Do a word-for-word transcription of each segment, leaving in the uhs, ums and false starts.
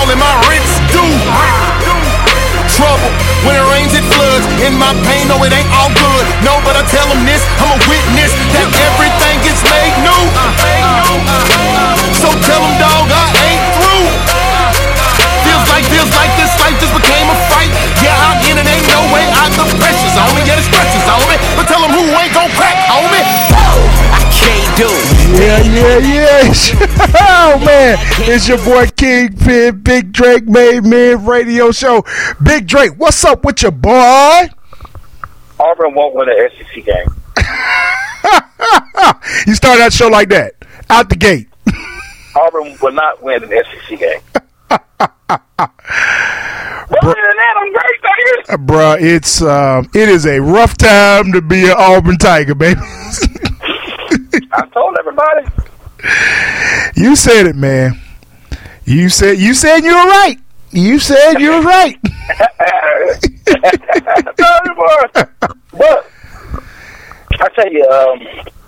and my rent's due. Trouble, when it rains it floods. In my pain, no it ain't all good. No, but I tell them this, I'm a witness that everything gets made new. So tell them, dog, I ain't through. Feels like, feels like this life just became a fight. Yeah, I'm in it, ain't no way out. The pressure's on me, yeah, the stresses on me. But tell them who ain't gon' crack, homie. I can't do it. Yeah, yeah, yeah. Oh, man. It's your boy Kingpin, Big Drake, Made Men Radio Show. Big Drake, what's up with your boy? Auburn won't win an S E C game. You started that show like that, out the gate. Auburn will not win an S E C game. Other than that, I'm great, baby. Uh, bruh, it's, um, it is a rough time to be an Auburn Tiger, baby. I told everybody. You said it, man. You said you said you were right. You said you were right. But I tell you, um,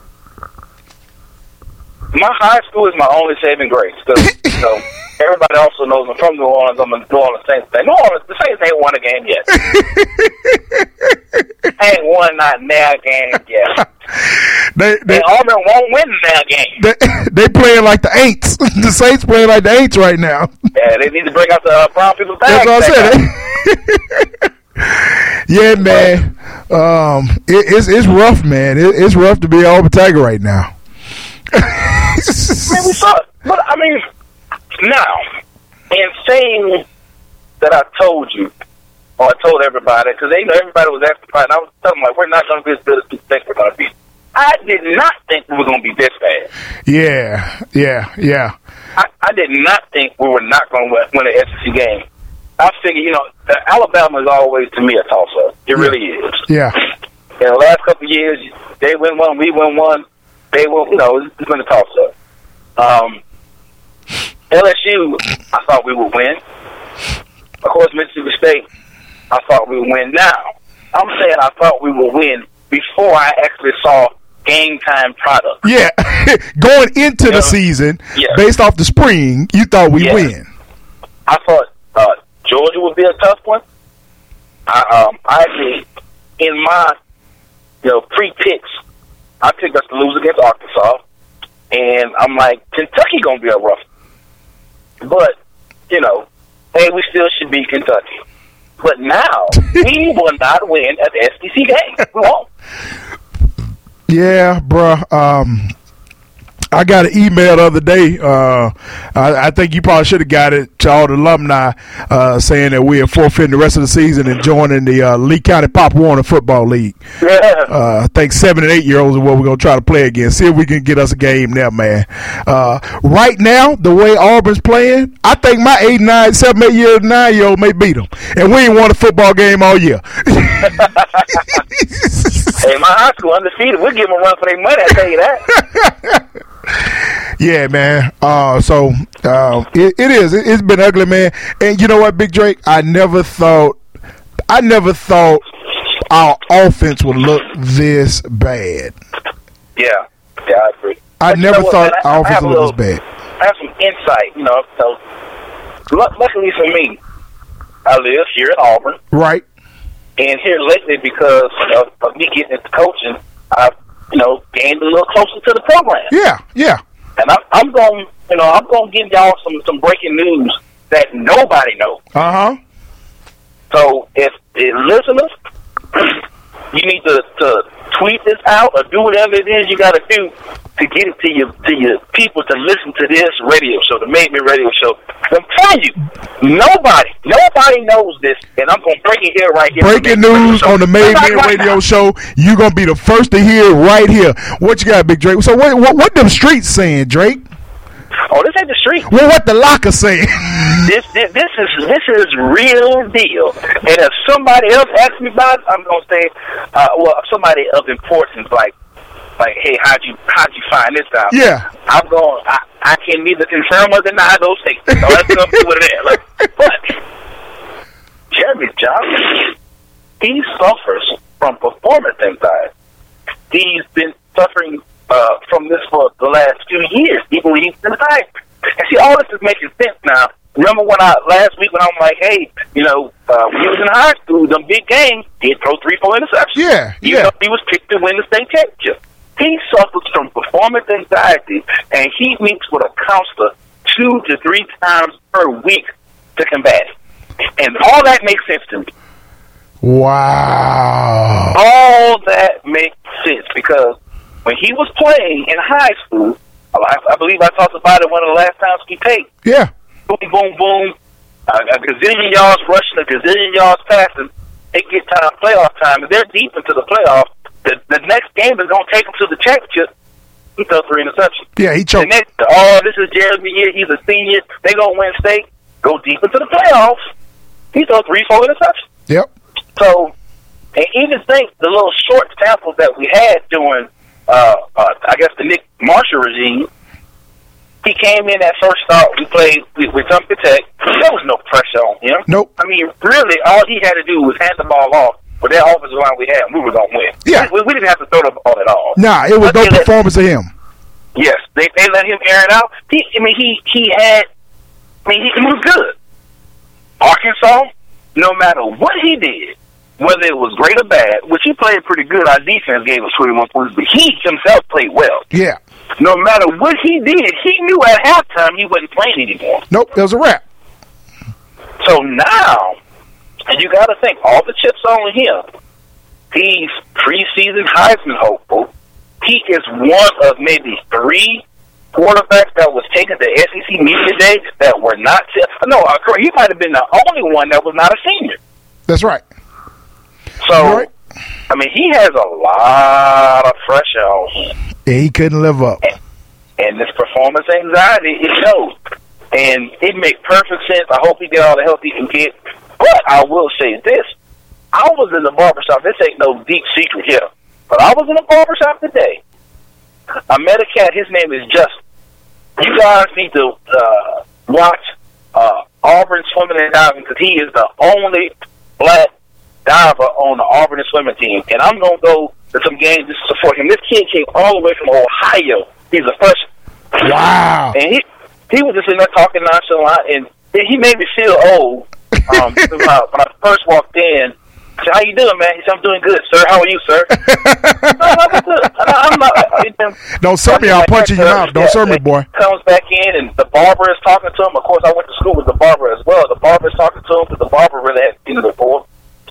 my high school is my only saving grace. Because you know, everybody also knows I'm from New Orleans. I'm a New Orleans Saints fan. New Orleans, the Saints ain't won a game yet. ain't won not now game yet. They, they, and Auburn won't win that game. They, they playing like the Aints. The Saints playing like the Aints right now. Yeah, they need to bring out the uh, brown people's bag. That's what I said. Yeah, man. Um, it, it's it's rough, man. It, it's rough to be an Auburn Tiger right now. Man, we saw it. But, I mean, now, in saying that I told you, or I told everybody, because they know everybody was asking about it, and I was telling them, like, we're not going to be as good as people think we're going to be. I did not think we were going to be this bad. Yeah, yeah, yeah. I, I did not think we were not going to win, win an S E C game. I figured, you know, Alabama is always, to me, a toss-up. It yeah. really is. Yeah. In the last couple of years, they win one, we win one. They will, you know, it's been a toss-up. Um, L S U, I thought we would win. Of course, Mississippi State, I thought we would win. Now, I'm saying I thought we would win before I actually saw game time product. Yeah. Going into you the know? season, yeah. based off the spring, you thought we'd yeah. win. I thought uh, Georgia would be a tough one. I, um, I actually, in my you know pre-picks, I picked us to lose against Arkansas. And I'm like, Kentucky going to be a rough one. But, you know, hey, we still should beat Kentucky. But now, we will not win an S E C game. We won't. Yeah, bruh. Um, I got an email the other day. Uh, I, I think you probably should have got it to all the alumni uh, saying that we are forfeiting the rest of the season and joining the uh, Lee County Pop Warner Football League. Yeah. Uh, I think seven and eight year olds are what we're going to try to play against. See if we can get us a game there, man. Uh, right now, the way Auburn's playing, I think my eight, nine, seven, eight year, nine year old may beat them. And we ain't won a football game all year. Hey, my high school undefeated. We'll give them a run for their money, I tell you that. Yeah, man. Uh, so uh, it, it is. It, it's been ugly, man. And you know what, Big Drake? I never thought. I never thought our offense would look this bad. Yeah, yeah, I agree. I but never you know thought what, man, I, our offense I would look this bad. I have some insight, you know. So, l- luckily for me, I live here at Auburn. Right. And here lately, because of, of me getting into coaching, I've you know gained a little closer to the program. Yeah, yeah. And I'm, I'm going, you know, I'm going to give y'all some, some breaking news that nobody knows. Uh huh. So if, if listeners, you need to, to tweet this out or do whatever it is you got to do to get it to your to your people to listen to this radio show, the Made Me Radio Show. I'm telling you, nobody, nobody knows this, and I'm going to break it here right here. Breaking news on the Made Me Radio Show. You're going to be the first to hear it right here. What you got, Big Drake? So what, what, what them streets saying, Drake? Oh, this ain't the street. Well, what the locker saying? This, this this is this is real deal. And if somebody else asks me about it, I'm gonna say, uh, well, somebody of importance, like, like, hey, how'd you how'd you find this out? Yeah. I'm going. I, I can neither confirm or deny those statements. So let's go through what it is. Like, but Jeremy Johnson, he suffers from performance anxiety. He's been suffering Uh, from this for the last few years, even when he's been tired. And see, all this is making sense now remember when I last week when I'm like, hey, you know, uh, when he was in high school, them big games, he'd throw three, four interceptions. Yeah, Even yeah. though he was picked to win the state championship. He suffers from performance anxiety, and he meets with a counselor two to three times per week to combat it. And all that makes sense to me. Wow. All that makes sense because when he was playing in high school, I, I believe I talked about it one of the last times we played. Yeah. Boom, boom, boom. A, a gazillion yards rushing, a gazillion yards passing. They get time, playoff time, and they're deep into the playoffs. The, the next game is going to take them to the championship. He threw three interceptions. Yeah, he choked. The next, oh, this is Jeremy year. He's a senior. They going to win state. Go deep into the playoffs. He threw three, four interceptions. Yep. So, and even think the little short samples that we had during, uh, uh, I guess, the Nick Marshall regime, he came in that first start. We played with, with Tumpka Tech. There was no pressure on him. Nope. I mean, really, all he had to do was hand the ball off with that offensive line we had, and we were going to win. Yeah. We, we didn't have to throw the ball at all. Nah, it was But no they let- performance of him. Yes, they they let him air it out. He, I mean, he he had, I mean, he, he was good. Arkansas, no matter what he did, whether it was great or bad, which he played pretty good, our defense gave us twenty-one points, but he himself played well. Yeah. No matter what he did, he knew at halftime he wasn't playing anymore. Nope, it was a wrap. So now, and you got to think, all the chips on him. He's preseason Heisman hopeful. He is one of maybe three quarterbacks that was taken to S E C Media Day that were not t- – no, uh, he might have been the only one that was not a senior. That's right. So, Right. I mean, he has a lot of pressure on him. Yeah, he couldn't live up. And this performance anxiety, it shows. And it makes perfect sense. I hope he get all the help he can get. But I will say this. I was in the barbershop. This ain't no deep secret here. But I was in the barbershop today. I met a cat. His name is Justin. You guys need to uh, watch uh, Auburn Swimming and Diving because he is the only black diver on the Auburn swimming team. And I'm going to go to some games to support him. This kid came all the way from Ohio. He's a freshman. Wow. And he he was just in there talking nonchalant, and he made me feel old. Um, when, I, when I first walked in, I said, "How you doing, man?" He said, "I'm doing good, sir. How are you, sir?" no, I'm good. I'm not, I'm, Don't serve me, I'll punch you in your mouth. Don't serve me, boy. Comes back in, and the barber is talking to him. Of course, I went to school with the barber as well. The barber is talking to him because the barber really hadn't seen him before.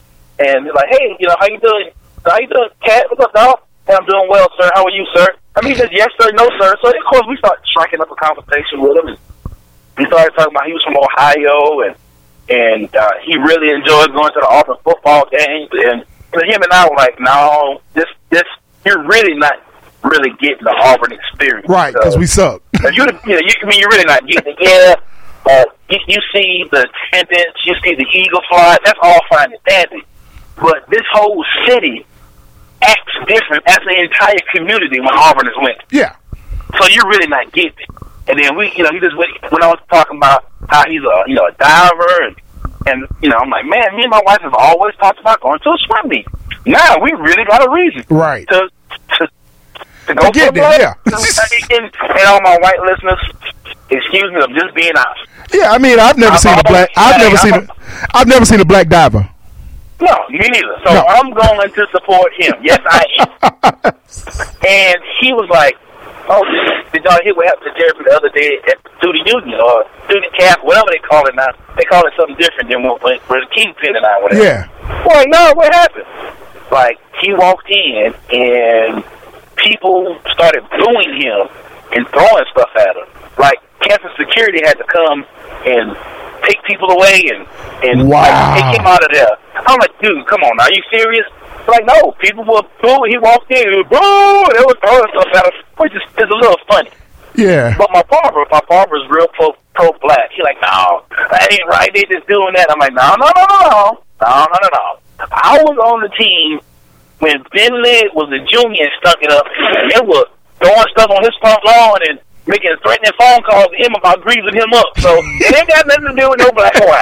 And he's like, "Hey, you know, how you doing? How you doing, cat? What's up, dog?" "Hey, I'm doing well, sir. How are you, sir?" I mean, he says, "Yes, sir. No, sir." So, of course, we started striking up a conversation with him. And we started talking about he was from Ohio, and and uh, he really enjoyed going to the Auburn football games. And but him and I were like, "No, this, this, you're really not really getting the Auburn experience, Right, because we suck. you, you know, you, I mean, you're really not getting it. Yeah, uh, you, you see the attendance, you see the eagle fly. That's all fine and dandy. But this whole city acts different as the entire community when Auburn is winning. Yeah. So you're really not getting it. And then we, you know, he just went, went on talking about how he's a, you know, a diver, and and you know, I'm like, man, me and my wife have always talked about going to a swim meet. Now we really got a reason, Right. To to, to go To get for the there, blood. yeah. and, and all my white listeners, excuse me, I'm just being honest. Yeah, I mean, I've never I've seen a black. always- I've never I've- seen a. I've never seen a black diver. No, me neither. So No. I'm going to support him. Yes, I am. And he was like, "Oh, did y'all hear what happened to Jeremy the other day at the student union or student cap, whatever they call it now? They call it something different than what what the Kingpin and I, whatever." Yeah. Well, no, what happened? Like, he walked in and people started booing him and throwing stuff at him. Like, campus security had to come and take people away and, and Wow. like, take him out of there. I'm like, dude, come on, are you serious? Like, no, people were booing. He walked in, and boo, they were throwing stuff at him, which is, is a little funny. Yeah. But my barber, my barber's real pro, pro-black. He like, no, that ain't right. They just doing that. I'm like, no, no, no, no, no, no, no, no, no. I was on the team when Ben Led was a junior and stuck it up, and they were throwing stuff on his front lawn and making threatening phone calls to him about greasing him up. So it ain't got nothing to do with no black or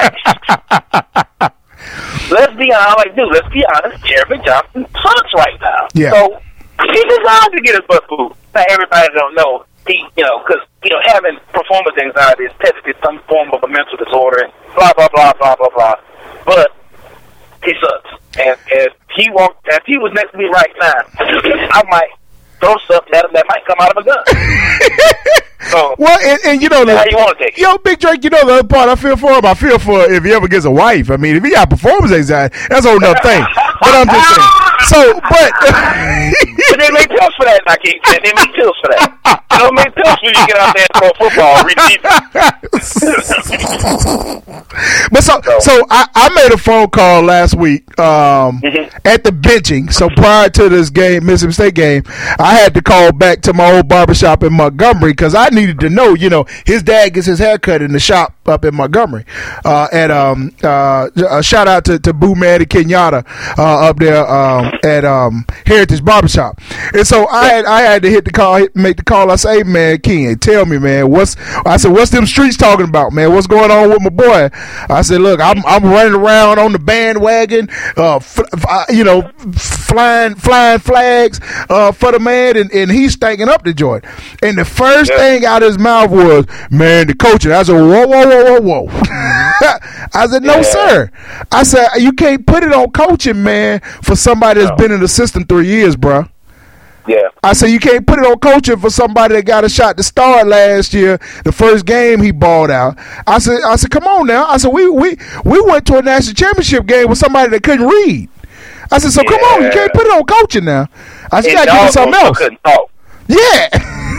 white. Let's be honest, like, dude, let's be honest. Jeremy Johnson sucks right now. Yeah. So he designed to get his butt booed. Now, everybody don't know. He, you know, because you know, having performance anxiety is technically some form of a mental disorder, and blah blah blah blah blah blah. But he sucks, and if he walked, if he was next to me right now, I might throw something at him that might come out of a gun. So, well, and, and you know, the, how you want to take it? Yo, Big Drake, you know the other part I feel for him. I feel for if he ever gets a wife. I mean, if he got performance anxiety, that's a whole nother thing. But I'm just saying. So, but but they make pills for that, and I can't say they make pills for that. They don't make pills when you get out there and throw football, read But so, so, so I, I made a phone call last week um, mm-hmm. at the benching. So prior to this game, Mississippi State game, I had to call back to my old barbershop in Montgomery because I needed to know, you know, his dad gets his hair cut in the shop up in Montgomery. Uh, and um, uh, a shout out to, to Boo Manny Kenyatta uh, up there um, at um, Heritage Barbershop. And so I had I had to hit the call, hit, make the call. I said, hey, man, Ken, tell me, man, what's I said, what's them streets talking about, man? What's going on with my boy? I said, look, I'm I'm running around on the bandwagon, uh, f- f- you know, flying flying flags uh, for the man, and, and he's stinking up the joint. And the first yeah. thing out of his mouth was, man, the coaching. I said, whoa, whoa, whoa, whoa, whoa. I said, no, yeah. sir. I said, you can't put it on coaching, man, for somebody that's no. been in the system three years, bro. Yeah. I said, you can't put it on coaching for somebody that got a shot to start last year. The first game he balled out. I said, I said, come on now. I said, we we we went to a national championship game with somebody that couldn't read. I said, so yeah. come on, you can't put it on coaching now. I said, you gotta give me something else. Couldn't talk. Yeah.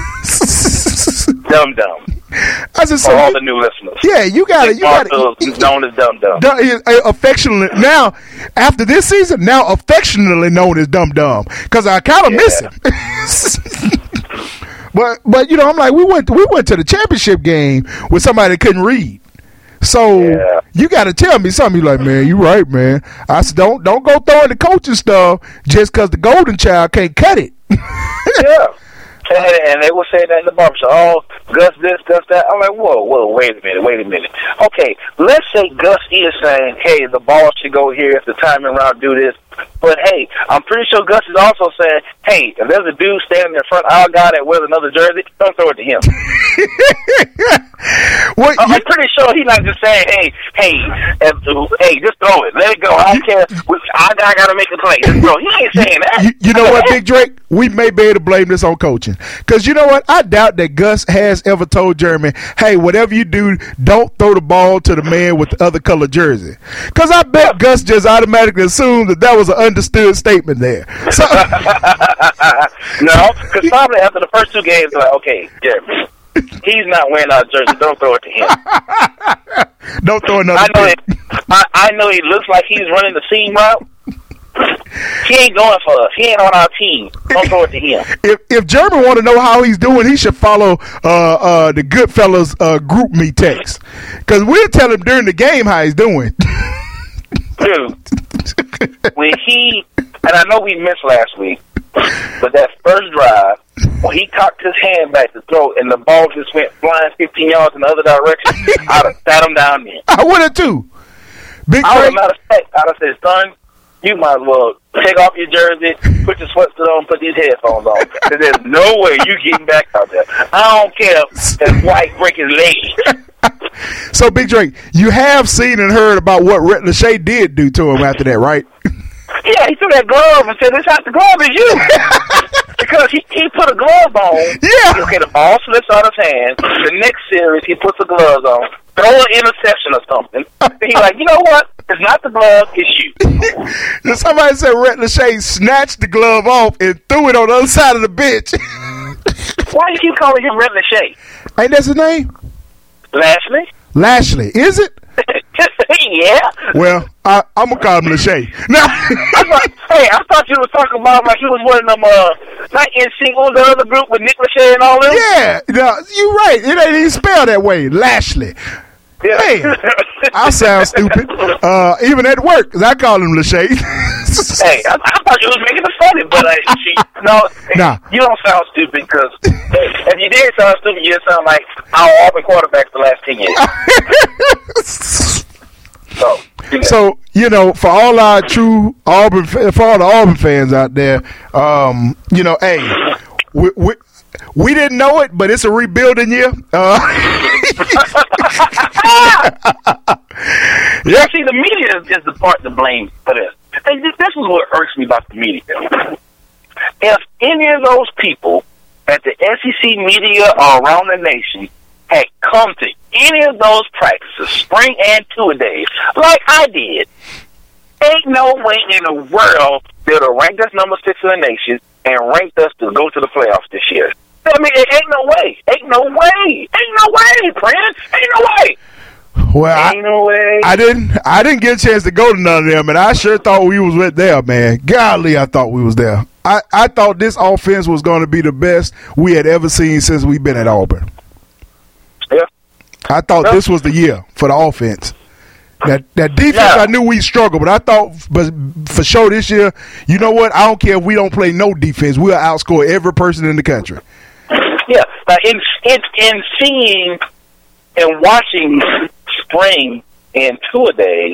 Dumb dumb. I said, so for all you, the new listeners. Yeah, you got it. You got it. Known as Dumb Dumb. Affectionately now, after this season, now affectionately known as Dumb Dumb, because I kind of yeah. miss him. but but you know, I'm like, we went to, we went to the championship game with somebody that couldn't read. So yeah. you got to tell me something. You're like, man, you right, man. I said, don't don't go throwing the coaching stuff just because the golden child can't cut it. Yeah. And, and they were saying that in the barbershop. Oh, Gus this, Gus that. I'm like, whoa, whoa, wait a minute, wait a minute. Okay, let's say Gus is saying, hey, the ball should go here if the timing route do this. But, hey, I'm pretty sure Gus is also saying, hey, if there's a dude standing in front aisle guy that wears another jersey, don't throw it to him. What, I'm you, pretty sure he's not just saying, hey, hey, if, hey, just throw it. Let it go. I don't care. Our guy got to make a play. Just throw. He ain't saying that. You, you know what, Big Drake? We may be able to blame this on coaching. Because you know what? I doubt that Gus has ever told Jeremy, hey, whatever you do, don't throw the ball to the man with the other color jersey. Because I bet Gus just automatically assumed that that was an understood statement there. So, no, because probably after the first two games, like, okay, Jeremy, he's not wearing our jersey. Don't throw it to him. Don't throw another. I know, it, I, I know he looks like he's running the seam route. He ain't going for us. He ain't on our team. Don't throw it to him. If if Jeremy want to know how he's doing, he should follow uh, uh, the Goodfellas uh, group me text. Because we'll tell him during the game how he's doing. Dude, when he, and I know we missed last week, but that first drive, when he cocked his hand back to throw and the ball just went flying fifteen yards in the other direction, I'd have sat him down there. I would have too. Big I would have said, I'd have said, son, you might as well take off your jersey, put your sweatsuit on, put these headphones on. Because there's no way you getting back out there. I don't care if White break his leg. So, Big Drake, you have seen and heard about what Rhett Lachey did do to him after that, right? Yeah, he threw that glove and said, this out the glove is you. Because he, he put a glove on. Yeah. Okay, the ball slips out of his hand. The next series, he puts the gloves on, throw an interception or something. He's like, you know what? It's not the glove, it's you. Somebody said Rhett Lachey snatched the glove off and threw it on the other side of the bench. Why do you keep calling him Rhett Lachey? Ain't that his name? Lashley. Lashley, is it? Yeah. Well, I, I'm gonna call him Lachey. Now, like, hey, I thought you were talking about like he was one of them, uh, not in single, the other group with Nick Lachey and all them. Yeah, no, you're right. It ain't even spelled that way, Lashley. Yeah. Hey, I sound stupid. Uh, even at work, 'cause I call him Lachey. Hey, I, I thought you was making it funny, but uh, she, no, nah. You don't sound stupid because if you did sound stupid, you sound like our Auburn quarterbacks the last ten years. So, you know. so you know, for all our true Auburn, for all the Auburn fans out there, um, you know, hey, we, we we didn't know it, but it's a rebuilding year. Uh, yeah. See, the media is, is the part to blame for this. And this, this is what irks me about the media. If any of those people at the S E C media or around the nation had come to any of those practices, spring and two-a-days, like I did, ain't no way in the world they would have ranked us number six in the nation and ranked us to go to the playoffs this year. I mean, it ain't no way. Ain't no way. Ain't no way, Prince. Ain't no way. Well, ain't no way. I, I didn't. I didn't get a chance to go to none of them, and I sure thought we was with there, man. Golly, I thought we was there. I, I thought this offense was going to be the best we had ever seen since we've been at Auburn. Yeah. I thought yeah. this was the year for the offense. That that defense, yeah. I knew we struggled, but I thought, but for sure this year, you know what? I don't care if we don't play no defense. We'll outscore every person in the country. Yeah, uh, in, in in seeing and watching spring and two-a-days,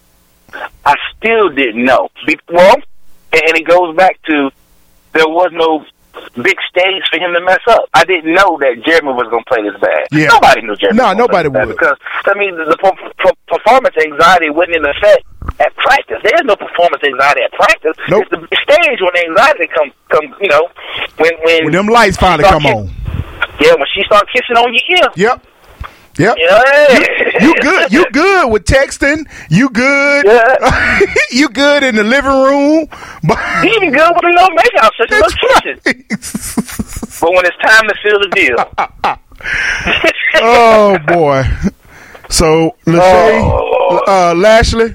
I still didn't know. Be- well, and it goes back to there was no big stage for him to mess up. I didn't know that Jeremy was going to play this bad. Yeah. Nobody knew Jeremy. No, nobody would. Because, I mean, the per- per- performance anxiety wasn't in effect at practice. There's no performance anxiety at practice. Nope. It's the big stage when the anxiety comes, come, you know, when... When, when them lights finally come kiss- on. Yeah, when she starts kissing on your ear. Yep. Yep. Yeah. You, you good. You good with texting. You good. Yeah. You good in the living room. But He even good with a little makeout, such a little kissing. right. But when it's time to seal the deal. Oh, boy. So, Lachey, Oh. uh, Lashley,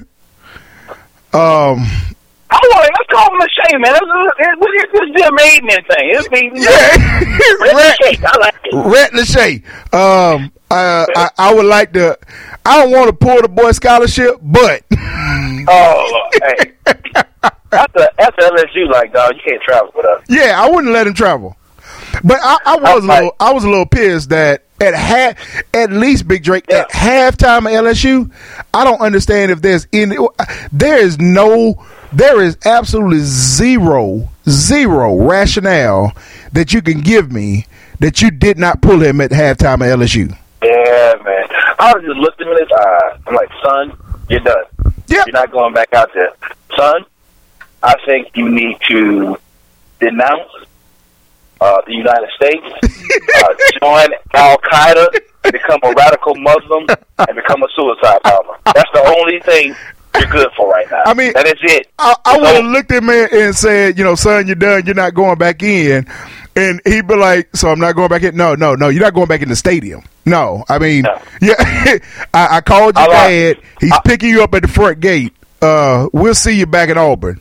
um, I want let's call him a shame, man. It's it's just a maiden thing. It's be yeah. Rat, I like it. Rat Lachey. Um, uh, I, I would like to. I don't want to pull the boy scholarship, but Oh, hey. After after L S U, like dog, you can't travel with us. yeah, I wouldn't let him travel. But I, I was a Okay. little. I was a little pissed that at half, at least Big Drake Yeah. at halftime at L S U. I don't understand if there's any. There is no. There is absolutely zero, zero rationale that you can give me that you did not pull him at halftime at L S U. Yeah, man. I was just looked him in his eye. I'm like, son, you're done. Yep. You're not going back out there. Son, I think you need to denounce uh, the United States, uh, join Al-Qaeda, and become a radical Muslim, and become a suicide bomber. That's the only thing you're good for right now. I mean, that is it. I, I So- would have looked at him and said, you know, son, you're done. You're not going back in. And he'd be like, so I'm not going back in? No, no, no. You're not going back in the stadium. No. I mean, No. yeah. I, I called your I dad. like- He's I- picking you up at the front gate. Uh, we'll see you back in Auburn.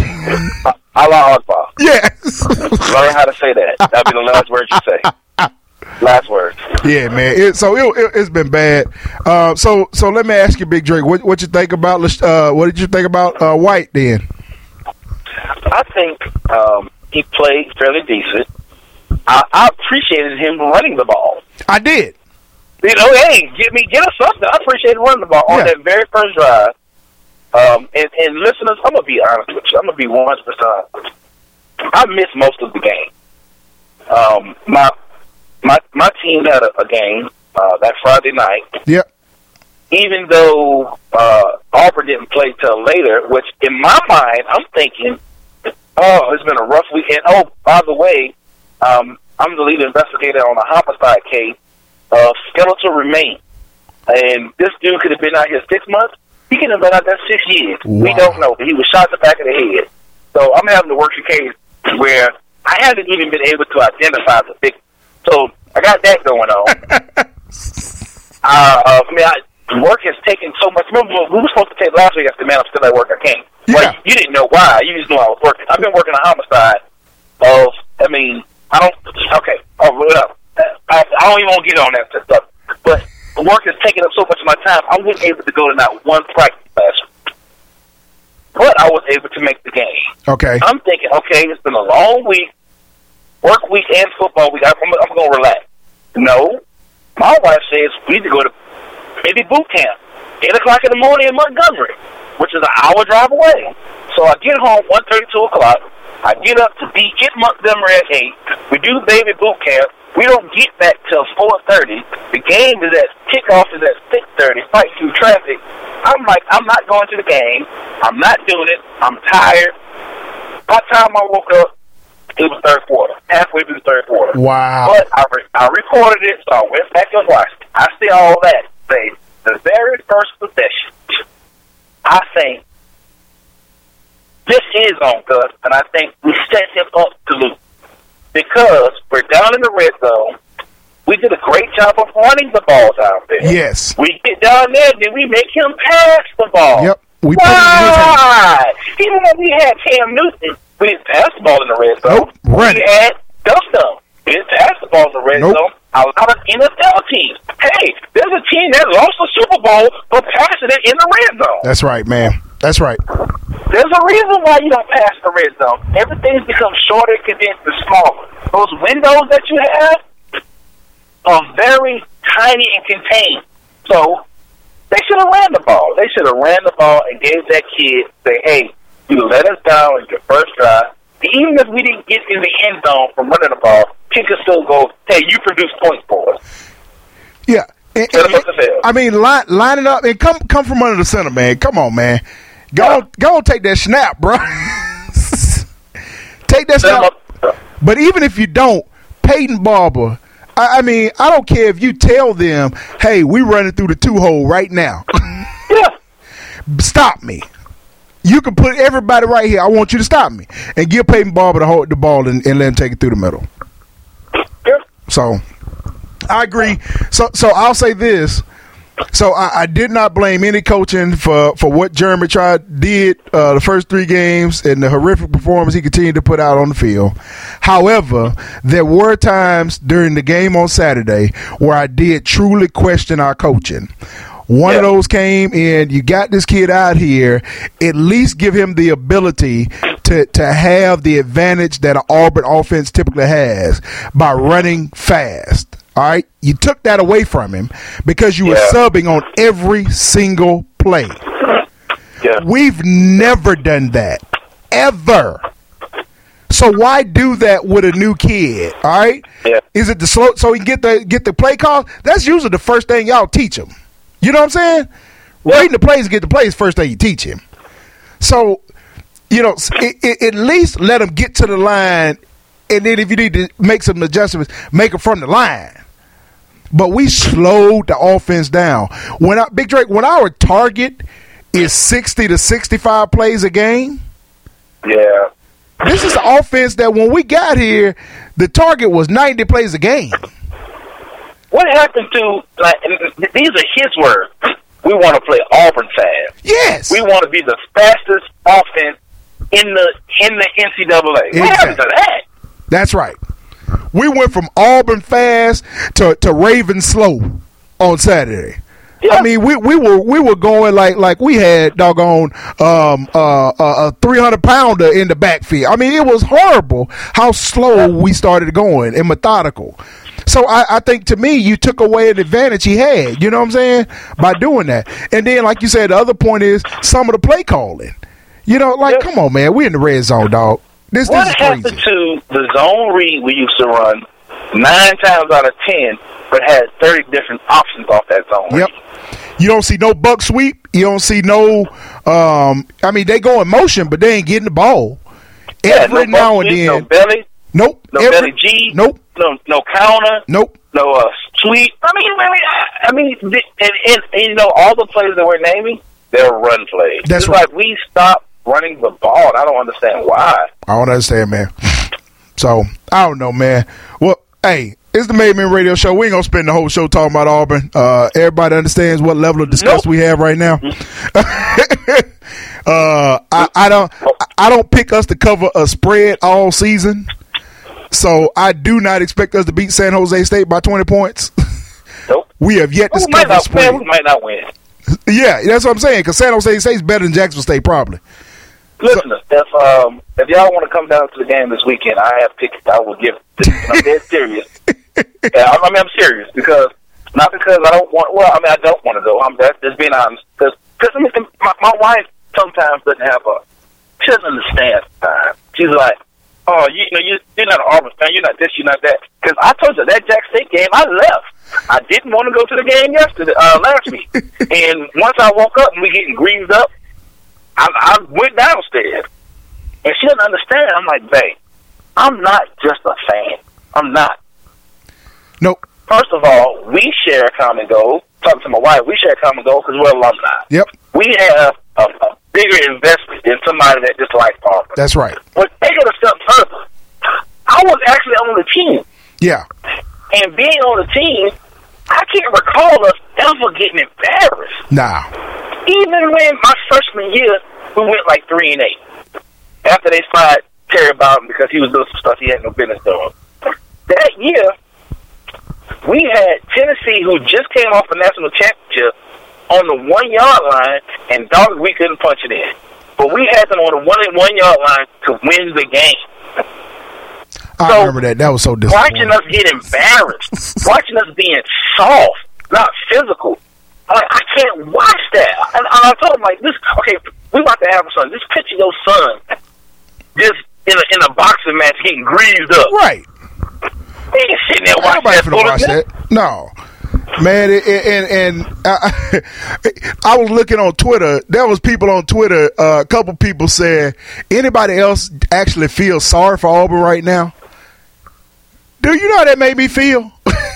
Allah Akbar. Yes. Learn how to say that. That'll be the last word you say. Last word. Yeah, man. It, so it, it, it's been bad. Uh, so so let me ask you, Big Drake, what what you think about? Uh, what did you think about uh, White then? I think um, he played fairly decent. I, I appreciated him running the ball. I did. You know, hey, get me, get us something. I appreciated running the ball on Yeah. that very first drive. Um, and, and listeners, I'm gonna be honest with you. I'm gonna be one hundred percent honest. I missed most of the game. Um, my my my team had a, a game uh, that Friday night. Yep. Even though uh, Auburn didn't play till later, which in my mind, I'm thinking, oh, it's been a rough week. And oh, by the way, um, I'm the lead investigator on a homicide case of skeletal remains. And this dude could have been out here six months. He could have been out there six years. We Wow. don't know. But he was shot in the back of the head. So I'm having to work a case where I haven't even been able to identify the victim. So I got that going on. uh, uh, I mean, I, work has taken so much. Remember, we were supposed to take last week after, man, I'm still at work. I can't. Yeah. Well, you didn't know why. You just knew I was working. I've been working a homicide of, I mean, I don't, okay, oh, whatever. I, I don't even want to get on that stuff. But work has taken up so much of my time, I wasn't able to go to not one practice class. But I was able to make the game. Okay. I'm thinking, okay, it's been a long week, work week and football week. I'm, I'm going to relax. No. My wife says we need to go to maybe boot camp, eight o'clock in the morning in Montgomery, which is an hour drive away. So I get home one thirty, two o'clock. I get up to be in Montgomery at eight. We do baby boot camp. We don't get back till four thirty. The game is at kickoff is at six thirty. Fight through traffic. I'm like, I'm not going to the game. I'm not doing it. I'm tired. By the time I woke up, it was third quarter, halfway through the third quarter. Wow. But I, re- I recorded it, so I went back and watched it. I see all that. Say, the very first possession, I think this is on Gus, and I think we set him up to lose. Because we're down in the red zone. We did a great job of running the balls out there. Yes. We get down there, then we make him pass the ball. Yep. We Why? Even though we had Cam Newton, we didn't pass the ball in the red zone. Nope. Run we it. had Dustin. We didn't pass the ball in the red Nope. zone. A lot of N F L teams. Hey, there's a team that lost the Super Bowl for passing it in the red zone. That's right, man. That's right. There's a reason why you don't pass the red zone. Everything's become shorter, condensed, and smaller. Those windows that you have are very tiny and contained. So they should have ran the ball. They should have ran the ball and gave that kid, say, hey, you let us down in your first drive. Even if we didn't get in the end zone from running the ball, kid could still go, hey, you produce points for us. Yeah. And, and, and, I mean, line, line it up and come come from under the center, man. Come on, man. Go, yeah. on, go on, take that snap, bro. Take that snap. But even if you don't, Peyton Barber, I, I mean, I don't care if you tell them, hey, we running through the two-hole right now. Yeah. Stop me. You can put everybody right here. I want you to stop me. And give Peyton Barber to hold the ball and, and let him take it through the middle. Yeah. So, I agree. So, so I'll say this. So I, I did not blame any coaching for, for what Jeremy tried did uh, the first three games and the horrific performance he continued to put out on the field. However, there were times during the game on Saturday where I did truly question our coaching. One yeah. of those came in, you got this kid out here, at least give him the ability to, to have the advantage that an Auburn offense typically has by running fast. All right, you took that away from him because you yeah. were subbing on every single play. Yeah. We've never done that, ever. So why do that with a new kid? All right, yeah. Is it the slow so he can get the get the play call? That's usually the first thing y'all teach him. You know what I'm saying? Yeah. Reading the plays and get the plays first thing you teach him. So, you know, it, it, at least let him get to the line, and then if you need to make some adjustments, make it from the line. But we slowed the offense down. When I, Big Drake, when our target is sixty to sixty-five plays a game, yeah, this is the offense that when we got here, the target was ninety plays a game. What happened to, like, these are his words, we want to play Auburn fast. Yes. We want to be the fastest offense in the in the N C double A. Exactly. What happened to that? That's right. We went from Auburn fast to, to Raven slow on Saturday. Yeah. I mean, we, we were we were going like like we had doggone um, uh, uh, a three hundred pounder in the backfield. I mean, it was horrible how slow we started going and methodical. So I, I think to me, you took away an advantage he had. You know what I'm saying? By doing that. And then, like you said, the other point is some of the play calling. You know, like, yeah. come on, man. We're in the red zone, dog. This, what this is happened crazy. to the zone read we used to run nine times out of ten, but had thirty different options off that zone Yep. read? You don't see no buck sweep. You don't see no um, – I mean, they go in motion, but they ain't getting the ball. Yeah, Every no now and sweep, then. No belly. Nope. No Every, belly G. Nope. No no counter. Nope. No uh, sweep. I mean, I mean, I mean and, and, and, you know, all the plays that we're naming, they're run plays. That's it's right. like we stopped running the ball, and I don't understand why. I don't understand, man. So, I don't know, man. Well, hey, it's the Made Men Radio Show. We ain't going to spend the whole show talking about Auburn. Uh, everybody understands what level of disgust nope. we have right now. uh, I, I don't I don't pick us to cover a spread all season. So, I do not expect us to beat San Jose State by twenty points. Nope. We have yet to well, cover a spread. Man, we might not win. Yeah, that's what I'm saying, because San Jose State's better than Jacksonville State, probably. Listen, so, if um, if y'all want to come down to the game this weekend, I have tickets. I will give. I'm dead serious. Yeah, I mean, I'm serious because not because I don't want. Well, I mean, I don't want to go. I'm just, just being honest. Because I mean, my, my wife sometimes doesn't have a. She doesn't understand. Sometimes she's like, oh, you, you know, you, you're not an Auburn fan. You're not this, you're not that. Because I told you, that Jack State game, I left. I didn't want to go to the game yesterday, uh, last week. And once I woke up and we getting greased up, I, I went downstairs. And she doesn't understand. I'm like, babe, I'm not just a fan. I'm not. Nope. First of all, we share a common goal. Talking to my wife, we share a common goal because we're alumni. Yep. We have a, a bigger investment in somebody that just likes Auburn. That's right. But take it a step further. I was actually on the team. Yeah. And being on the team, I can't recall us ever getting embarrassed. Nah. Even when my freshman year, we went like three and eight. After they fired Terry Bowden because he was doing some stuff he had no business doing. That year, we had Tennessee, who just came off a national championship, on the one-yard line, and dog, we couldn't punch it in. But we had them on the one and one-yard line to win the game. I so, remember that. That was so disappointing. Watching us get embarrassed, watching us being soft, not physical. Like, I can't watch that. And, and I told him, like, this, okay, we about to have a son. Just picture your son just in a, in a boxing match getting greased up. Right. He ain't sitting there watching that. Nobody finna watch that. No. Man, it, it, and and I, I was looking on Twitter. There was people on Twitter. Uh, a couple people said, anybody else actually feel sorry for Auburn right now? Do you know how that made me feel?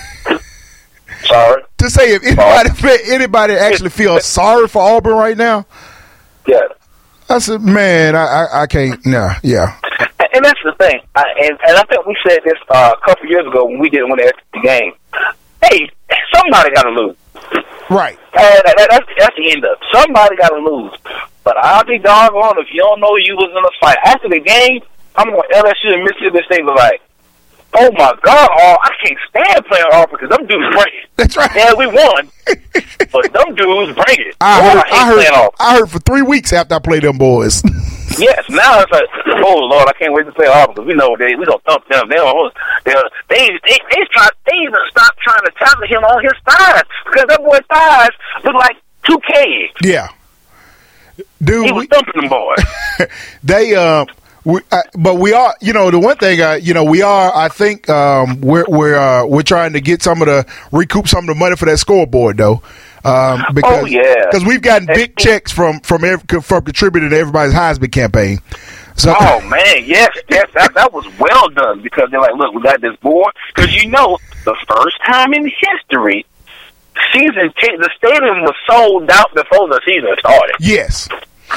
Sorry. To say if anybody anybody actually feels sorry for Auburn right now? Yeah. I said, man, I I, I can't. Nah, yeah. And that's the thing. I, and and I think we said this uh, a couple years ago when we didn't win the game. Hey, somebody got to lose. Right. Uh, that, that's, that's the end of it. Somebody got to lose. But I'll be doggone if you don't know you was in a fight. After the game, I'm going to L S U and Mississippi State was like, oh, my God, oh, I can't stand playing Auburn because them dudes bring it. That's right. Yeah, we won. But them dudes bring it. I oh, heard, I, I, heard, I heard for three weeks after I played them boys. Yes, now it's like, oh Lord, I can't wait to play Auburn because we know they we gonna thump them. They don't, they they they they try they even stop trying to tackle him on his thighs because that boy's thighs look like two kegs. Yeah, dude, he was we, thumping them boys. they um. We, uh, but we are, you know, the one thing, uh, you know, we are. I think um, we're we're uh, we're trying to get some of the recoup some of the money for that scoreboard, though. Um, because, oh yeah, because we've gotten big checks from from every, from contributing to everybody's Heisman campaign. So, oh man, yes, yes, that that was well done because they're like, look, we got this board because you know the first time in history, season ten, the stadium was sold out before the season started. Yes.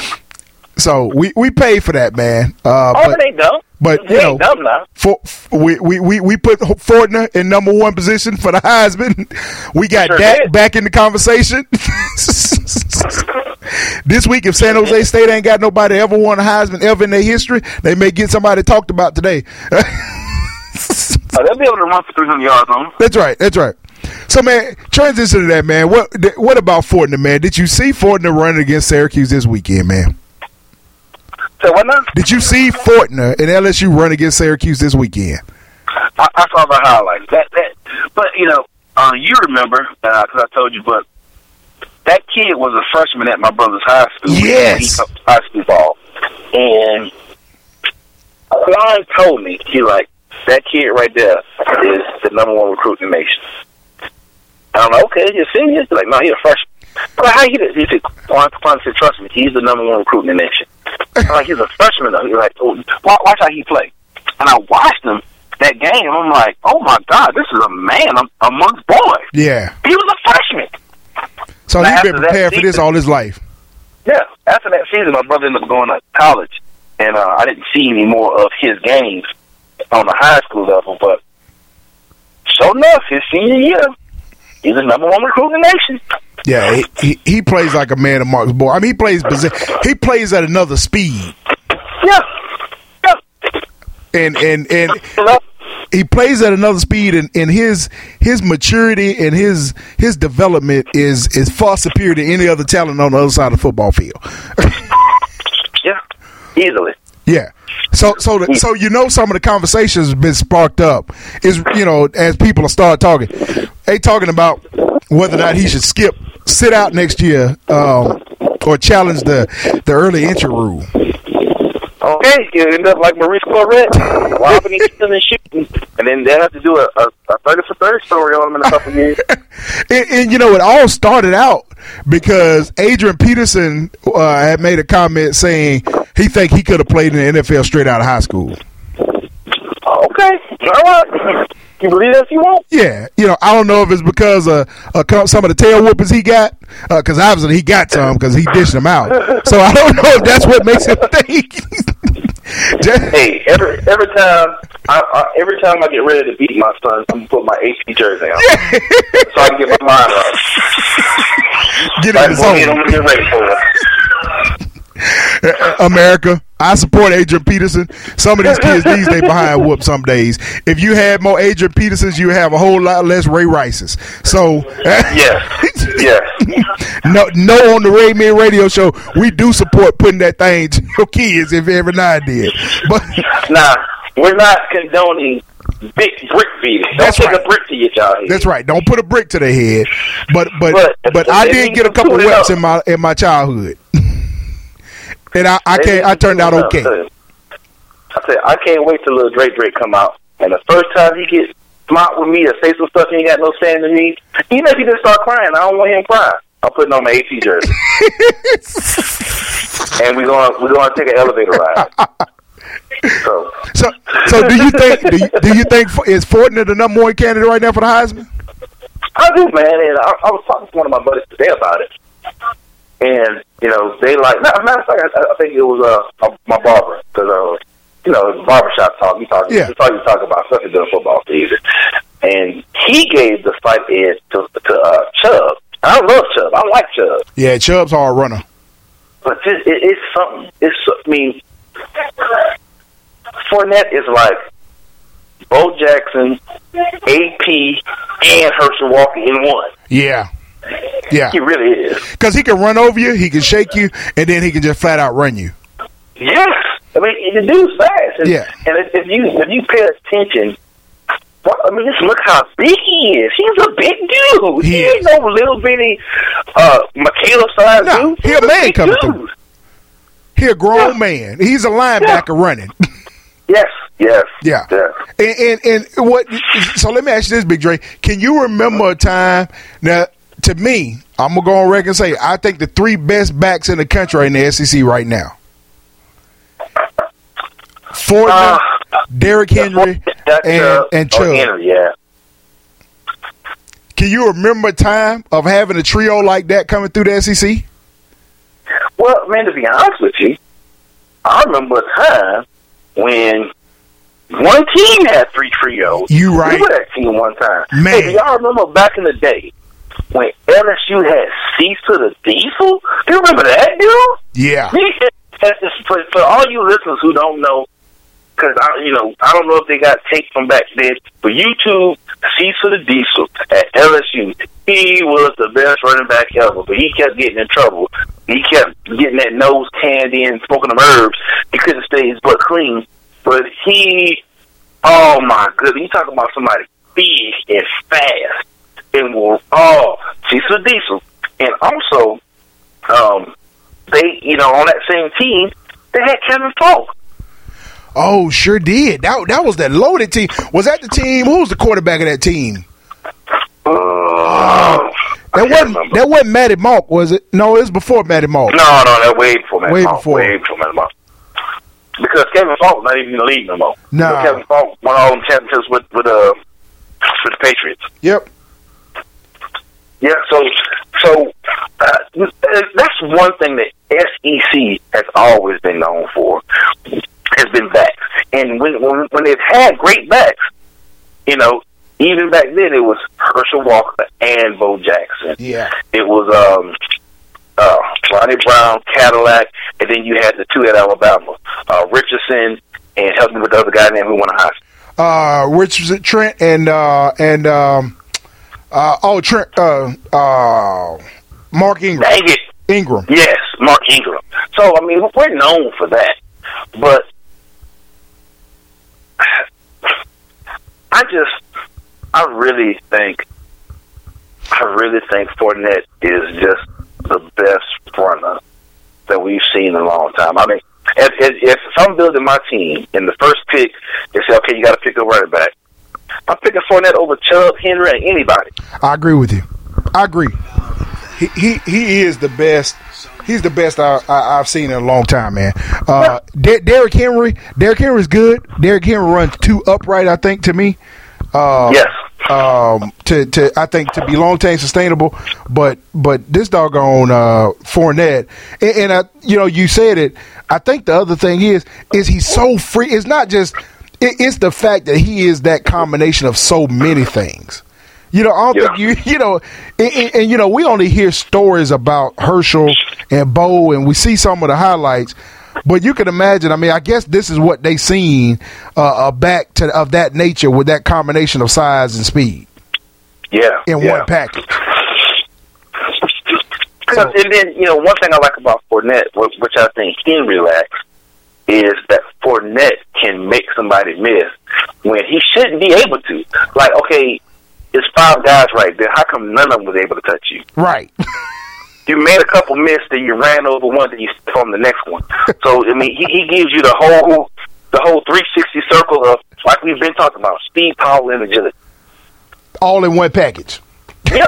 So we, we paid for that, man. Uh, oh, but, they dumb. But they you know, dumb now. For, we, we we we put Fortner in number one position for the Heisman. We got sure Dak did. back in the conversation. This week, if San Jose State ain't got nobody ever won a Heisman ever in their history, they may get somebody talked about today. Oh, they'll be able to run for three hundred yards on them. That's right. That's right. So, man, transition to that, man. What what about Fortner, man? Did you see Fortner running against Syracuse this weekend, man? So what now? Did you see Fortner and L S U run against Syracuse this weekend? I, I saw the highlights. That that, but you know, uh, you remember because uh, I told you, but that kid was a freshman at my brother's high school. Yes, he coached high school ball, and Quan told me he like that kid right there is the number one recruit in the nation. I'm like, okay, you're serious? Like, no, he's a freshman. But how he did? He said, Quan, Quan said, trust me, he's the number one recruit in the nation. I'm like, he's a freshman though. He's like, oh, watch how he play. And I watched him that game. I'm like, oh my God, this is a man amongst boys. Yeah, he was a freshman. So now he's been prepared season, for this all his life. Yeah, after that season, my brother ended up going to college, and uh, I didn't see any more of his games on the high school level. But sure enough, his senior year, he's the number one recruit in the nation. Yeah, he, he he plays like a man amongst boys. I mean, he plays he plays at another speed. Yeah, yeah. And and and you know? he plays at another speed, and, and his his maturity and his his development is is far superior to any other talent on the other side of the football field. Yeah, easily. Yeah. So so the, so you know some of the conversations have been sparked up is you know as people start talking, they talking about whether or not he should skip sit out next year um, or challenge the the early entry rule. Okay, you end up like Maurice Claret, robbing and killing and shooting, and then they have to do a, a, a thirty for thirty story on him in a couple of years. and, and, you know, it all started out because Adrian Peterson uh, had made a comment saying he think he could have played in the N F L straight out of high school. Okay, all right. You believe that if you want? Yeah, you know, I don't know if it's because of uh, some of the tail whoopers he got, because uh, obviously he got some because he dished them out. So I don't know if that's what makes him think. Hey, every every time, I, I, every time I get ready to beat my son, I'm gonna put my A P jersey on, yeah. So I can get my mind right. Get in the zone. I'm gonna get ready for it. America, I support Adrian Peterson. Some of these kids these days behind whoop some days. If you had more Adrian Petersons, you have a whole lot less Ray Rices. So yes, yes. No, no. On the Ray Man Radio Show, we do support putting that thing to your kids if every now and then. But nah, we're not condoning big brick beating. Don't that's take right. a brick to your child head. That's right. Don't put a brick to their head. But but but, but I did get a couple whacks in my in my childhood. And I, I can't. I turned out okay. I said I can't wait till little Drake Drake come out, and the first time he gets smart with me or say some stuff he ain't got no saying to me, even if he just start crying, I don't want him crying. I'm putting on my A P jersey, and we're gonna we're gonna take an elevator ride. So, so, so do you think? Do you, do you think is Fortner the number one candidate right now for the Heisman? I do, man. And I, I was talking to one of my buddies today about it. And, you know, they like, no, matter of fact, I, I think it was uh, my barber, because, uh, you know, barbershop talk, we talk, yeah. we talk, we talk about stuff during football season. And he gave the fight edge to, to uh, Chubb. I love Chubb. I like Chubb. Yeah, Chubb's a hard runner. But it, it, it's something, it's, I mean, Fournette is like Bo Jackson, A P, and Herschel Walker in one. Yeah. Yeah, he really is. Because he can run over you, he can shake you, and then he can just flat out run you. Yes, I mean the dude's fast. And, yeah, and if, if you if you pay attention, well, I mean just look how big he is. He's a big dude. He, he ain't no little bitty uh, Michaela size no, dude. He He's a man a coming dude. through. He a grown yeah. man. He's a linebacker yeah. running. Yes, yes, yeah. yeah. And, and and what? So let me ask you this, Big Dre. Can you remember a time now? To me, I'm going to go on record and say I think the three best backs in the country are in the S E C right now. Fortner, uh, Derrick Henry, and, uh, and Chubb. Oh, Henry, yeah. Can you remember a time of having a trio like that coming through the S E C? Well, man, to be honest with you, I remember a time when one team had three trios. You right. Remember that team one time. Man. Hey, do y'all remember back in the day when L S U had Cease to the Diesel? Do you remember that dude? Yeah. For, for all you listeners who don't know, because I, you know, I don't know if they got tape from back then, but YouTube, Cease to the Diesel at L S U, he was the best running back ever, but he kept getting in trouble. He kept getting that nose candy and smoking them herbs. He couldn't stay his butt clean. But he, oh my goodness, you talking about somebody big and fast. And will, oh, Cease to the Diesel. And also, um, they, you know, on that same team, they had Kevin Falk. Oh, sure did. That that was that loaded team. Was that the team? Who was the quarterback of that team? Uh, oh, that wasn't remember. That wasn't Matty Malk, was it? No, it was before Matty Malk. No, no, that way before Matty way Malk. Before. Way before Matty Malk. Because Kevin Falk's not even in the league no more. No, nah. Kevin Falk won all them championships with with uh with the Patriots. Yep. Yeah, so so uh, that's one thing that S E C has always been known for, has been backs. And when when, when they've had great backs, you know, even back then it was Herschel Walker and Bo Jackson. Yeah, it was um, uh, Ronnie Brown, Cadillac, and then you had the two at Alabama, uh, Richardson, and help me with the other guy named who won a Heisman. Uh, Richardson, Trent, and uh, and um. Uh, oh, Trent, uh, uh, Mark Ingram. Dang it. Ingram. Yes, Mark Ingram. So, I mean, we're known for that. But I just, I really think, I really think Fournette is just the best runner that we've seen in a long time. I mean, If, if, if I'm building my team, in the first pick, they say, okay, you got to pick a running back. I'm picking Fournette over Chubb, Henry, and anybody. I agree with you. I agree. He he, he is the best. He's the best I, I, I've seen in a long time, man. Uh, Der- Derrick Henry, Derrick Henry's good. Derrick Henry runs too upright, I think, to me. Uh, yes. Um, to, to I think to be long term sustainable, but but this doggone uh, Fournette, and, and I, you know, you said it. I think the other thing is is he's so free. It's not just it, it's the fact that he is that combination of so many things. You know, I don't yeah. think you, you know, and, and, and, you know, we only hear stories about Herschel and Bo, and we see some of the highlights. But you can imagine, I mean, I guess this is what they seen uh, uh, back to of that nature with that combination of size and speed. Yeah. In yeah. one package. So, and then, you know, one thing I like about Fournette, which I think Henry lacks, is that Fournette can make somebody miss when he shouldn't be able to. Like, okay, it's five guys right there. How come none of them was able to touch you? Right. You made a couple miss, then you ran over one, then you stepped on the next one. So, I mean, he, he gives you the whole the whole three sixty circle of, like we've been talking about, speed, power, and agility. All in one package. Yep.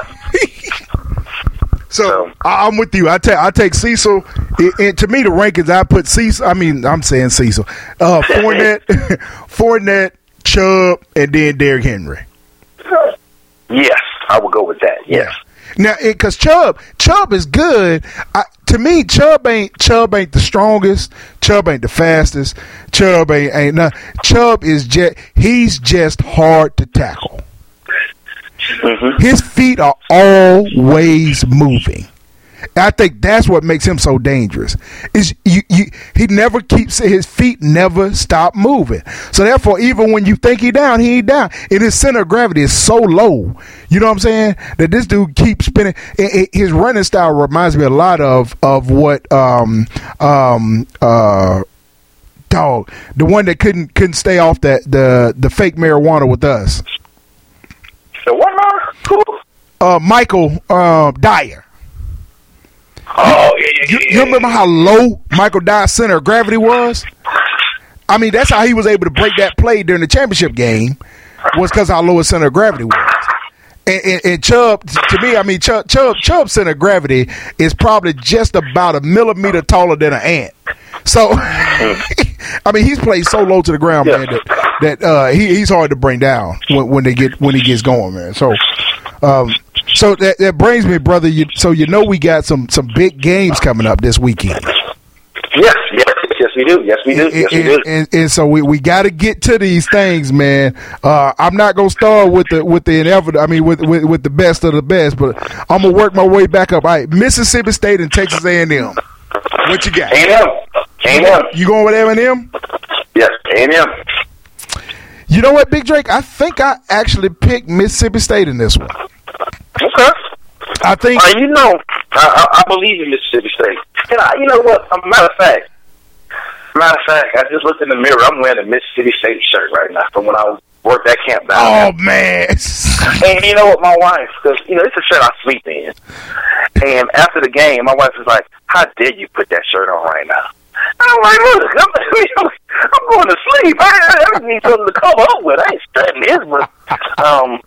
So, so I, I'm with you. I take I take Cecil. It, it, to me, the rankings I put Cecil. I mean, I'm saying Cecil. Uh, Fournette, Fournette, Chubb, and then Derrick Henry. Yes, I would go with that. Yes. Now, because Chubb, Chubb is good. I, to me, Chubb ain't Chubb ain't the strongest. Chubb ain't the fastest. Chubb ain't ain't not. Chubb is just he's just hard to tackle. Mm-hmm. His feet are always moving. I think that's what makes him so dangerous. Is you, you he never keeps his feet never stop moving. So therefore, even when you think he down, he ain't down. And his center of gravity is so low. You know what I'm saying? That this dude keeps spinning. It, it, his running style reminds me a lot of of what um um uh dog the one that couldn't couldn't stay off that the the fake marijuana with us. The what now? Who? Uh, Michael uh, Dyer. Oh, yeah, yeah, You, yeah, you remember how low Michael Dyer's center of gravity was? I mean, that's how he was able to break that play during the championship game, was because how low his center of gravity was. And, and, and Chubb, to me, I mean, Chubb, Chubb, Chubb's center of gravity is probably just about a millimeter taller than an ant. So, I mean, he's played so low to the ground, yeah. man, that, that uh, he, he's hard to bring down when, when they get when he gets going, man. So, um, so that, that brings me, brother. You, so you know we got some some big games coming up this weekend. Yes, yes, yes, we do. Yes, we do. And, yes, we and, do. and, and so we, we got to get to these things, man. Uh, I'm not gonna start with the with the inevitable. I mean, with, with with the best of the best, but I'm gonna work my way back up. All right, Mississippi State and Texas A and M. What you got? A and M. A and M. You going with A and M? Yes, A and M. You know what, Big Drake? I think I actually picked Mississippi State in this one. Okay. I think. Uh, you know, I, I, I believe in Mississippi State. And I, you know what? Um, matter of fact, matter of fact, I just looked in the mirror. I'm wearing a Mississippi State shirt right now from when I worked that camp down Oh there. man! And you know what, my wife, because you know it's a shirt I sleep in. And after the game, my wife was like, "How dare you put that shirt on right now?" I'm like, "Look, I'm, I'm going to sleep. I, I need something to cover up with. I ain't studying this, but um,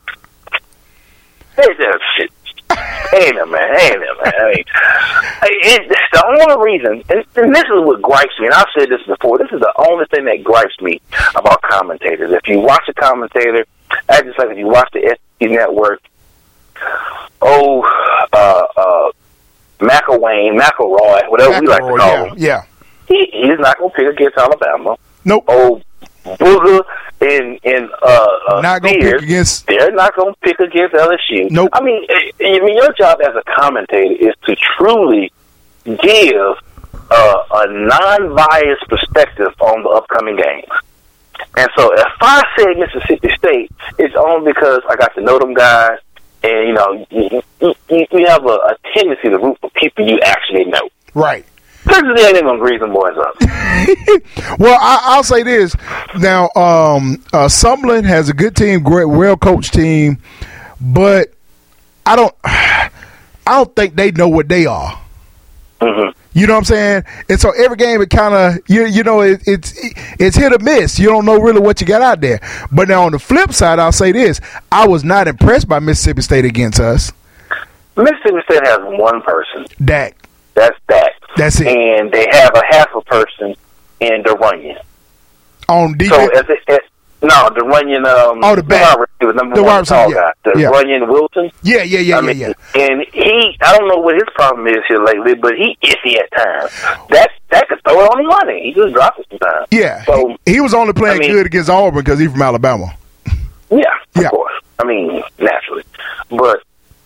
it's just shit." Ain't it, man? Ain't it, man? I mean, it, it's the only reason, and, and this is what gripes me, and I've said this before, this is the only thing that gripes me about commentators. If you watch a commentator, act just like if you watch the S E C Network, oh, uh, uh, McElwain, McElroy, whatever McElroy, we like to call yeah, him, yeah. he, he's not going to pick against Alabama. Nope. Oh, Booger and, and uh, uh, Not gonna Spears, pick against. they're not going to pick against L S U. Nope. I mean, I mean, your job as a commentator is to truly give uh, a non-biased perspective on the upcoming games. And so if I say Mississippi State, it's only because I got to know them guys, and, you know, you, you, you have a, a tendency to root for people you actually know. Right. Texas A and M gonna grease them boys up. Well, I, I'll say this now. Um, uh, Summerlin has a good team, great, well coached team, but I don't, I don't think they know what they are. Mm-hmm. You know what I'm saying? And so every game, it kind of, you you know, it, it's it's hit or miss. You don't know really what you got out there. But now on the flip side, I'll say this. I was not impressed by Mississippi State against us. Mississippi State has one person. Dak. That's Dak. That's it. And they have a half a person in the Runyon. On defense? So, as it, as, no, the Runyon, um, oh, the back. The number the one tall yeah. guy. The yeah. Runyon Wilson. Yeah, yeah, yeah, I yeah, mean, yeah. And he, I don't know what his problem is here lately, but he iffy at times. That, that could throw it on the money. He just drops it sometimes. Yeah. So, he, he was only playing I mean, good against Auburn because he's from Alabama. Yeah, of yeah. course. I mean, naturally. But,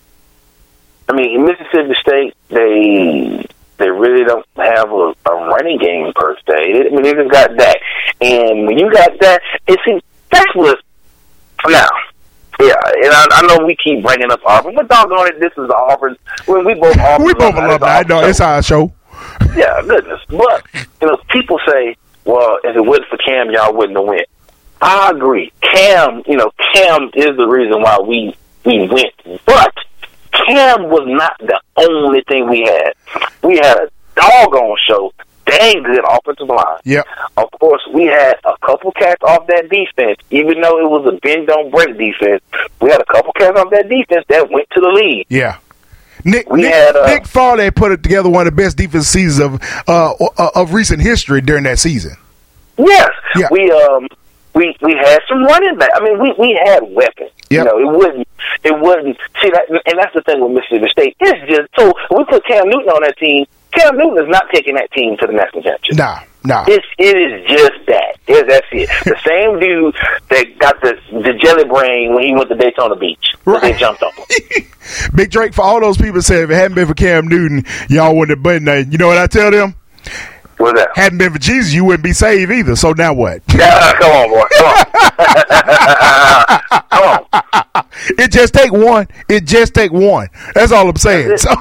I mean, in Mississippi State, they they really don't have a, a running game per se. I mean, they just got that. And when you got that, it seems that's what, now, yeah, and I, I know we keep bringing up Auburn, but doggone it, this is Auburn. When we both Auburn, we both love that. I know, it's our show. Yeah, goodness. But, you know, people say, well, if it wasn't for Cam, y'all wouldn't have went. I agree. Cam, you know, Cam is the reason why we, we went. But Cam was not the only thing we had. We had a doggone show, dang good offensive line. Yep. Of course, we had a couple cats off that defense, even though it was a bend don't break defense. We had a couple cats off that defense that went to the league. Yeah. Nick we Nick, had, uh, Nick Farley put it together one of the best defensive seasons of uh, of recent history during that season. Yes. Yeah. We um we we had some running back. I mean, we, we had weapons. Yep. You know, it wouldn't it wouldn't see that, and that's the thing with Mississippi State. It's just so when we put Cam Newton on that team. Cam Newton is not taking that team to the national championship. Nah, nah. It's, it is just that. It, that's it. The same dude that got the, the jelly brain when he went to Daytona Beach. Right. They jumped on him. Big Drake, for all those people said if it hadn't been for Cam Newton, y'all wouldn't have been there. You know what I tell them? What's that? Hadn't been for Jesus, you wouldn't be saved either. So now what? Yeah, come on, boy. Come on. Come on. It just take one. It just take one. That's all I'm saying. So,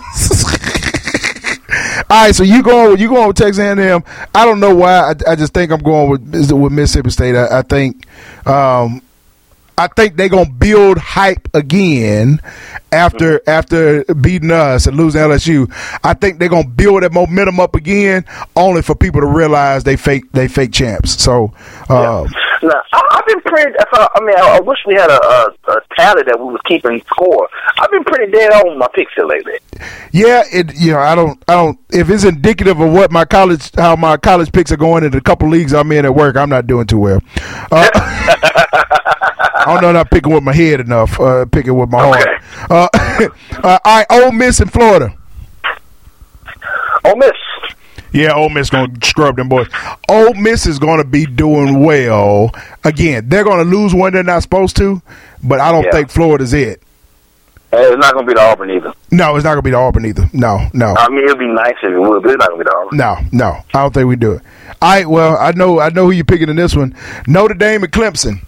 all right, so you going you going with Texas A and M. I don't know why. I, I just think I'm going with with Mississippi State. I, I think um, I think they're gonna build hype again after mm-hmm. after beating us and losing L S U. I think they're gonna build that momentum up again, only for people to realize they fake they fake champs. So. Uh, yeah. Now, I, I've been pretty. I, I mean, I, I wish we had a, a, a tally that we was keeping score. I've been pretty dead on my picks here lately. Yeah, it. You know, I don't. I don't. If it's indicative of what my college, how my college picks are going in the couple leagues I'm in at work, I'm not doing too well. Uh, I don't know. I'm not picking with my head enough. Uh, picking with my okay. heart. Uh, uh, all right, Ole Miss in Florida. Ole Miss. Yeah, Ole Miss going to scrub them boys. Ole Miss is going to be doing well. Again, they're going to lose when they're not supposed to, but I don't yeah. think Florida's it. It's not going to be the Auburn either. No, it's not going to be the Auburn either. No, no. I mean, it would be nice if it would, but it's not going to be the Auburn. No, no. I don't think we do it. All right, well, I know I know who you're picking in this one. Notre Dame and Clemson.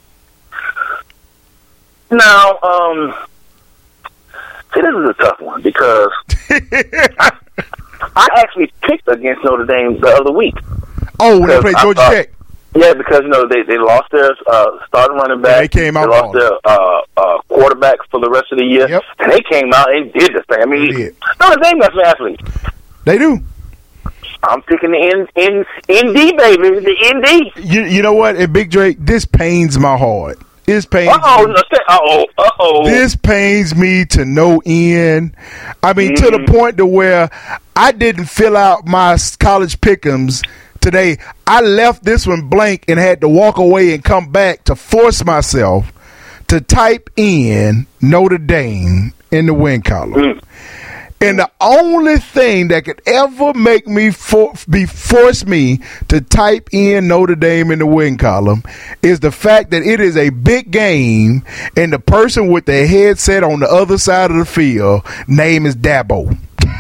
Now, um, see, this is a tough one because I, I actually picked against Notre Dame the other week. Oh, when they played Georgia thought, Tech? Yeah, because, you know, they, they lost their uh, starting running back. Yeah, they came out They lost their uh, uh, quarterback for the rest of the year. Yep. And they came out and did this thing. I mean, Notre Dame got some athletes. They do. I'm picking the N, N, N D, baby. The N D. You, you know what? And Big Drake, this pains my heart. This pains Uh-oh, uh-oh, uh-oh. This pains me to no end. I mean, mm-hmm. to the point to where I didn't fill out my college pick'ems today. I left this one blank and had to walk away and come back to force myself to type in Notre Dame in the win column. Mm. And the only thing that could ever make me for, be force me to type in Notre Dame in the win column is the fact that it is a big game and the person with the headset on the other side of the field name is Dabo.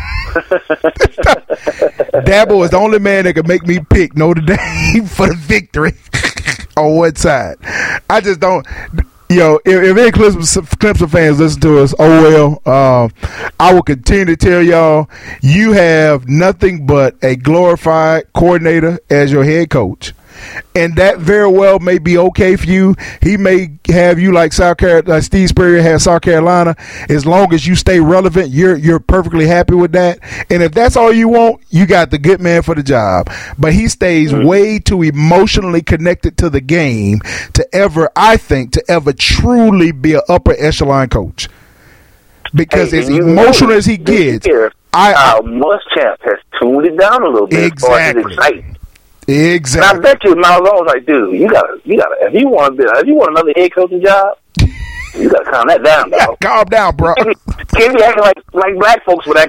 Dabo is the only man that can make me pick Notre Dame for the victory on one side. I just don't. Yo, if, if any Clemson, Clemson fans listen to us, oh well, um, I will continue to tell y'all, you have nothing but a glorified coordinator as your head coach. and that very well may be okay for you. He may have you like South Carolina, like Steve Spurrier has South Carolina. As long as you stay relevant, you're you're perfectly happy with that. And if that's all you want, you got the good man for the job. But he stays mm-hmm. way too emotionally connected to the game to ever, I think, to ever truly be an upper echelon coach. Because hey, as emotional as he gets, year, I, uh, Muschamp has tuned it down a little bit. Exactly. As far as exactly. And I bet you, Mal Lowe's like, dude, you gotta, you gotta. If you want, to, if you want another head coaching job, you gotta calm that down, dog. Calm down, bro. Can't be acting like like black folks with that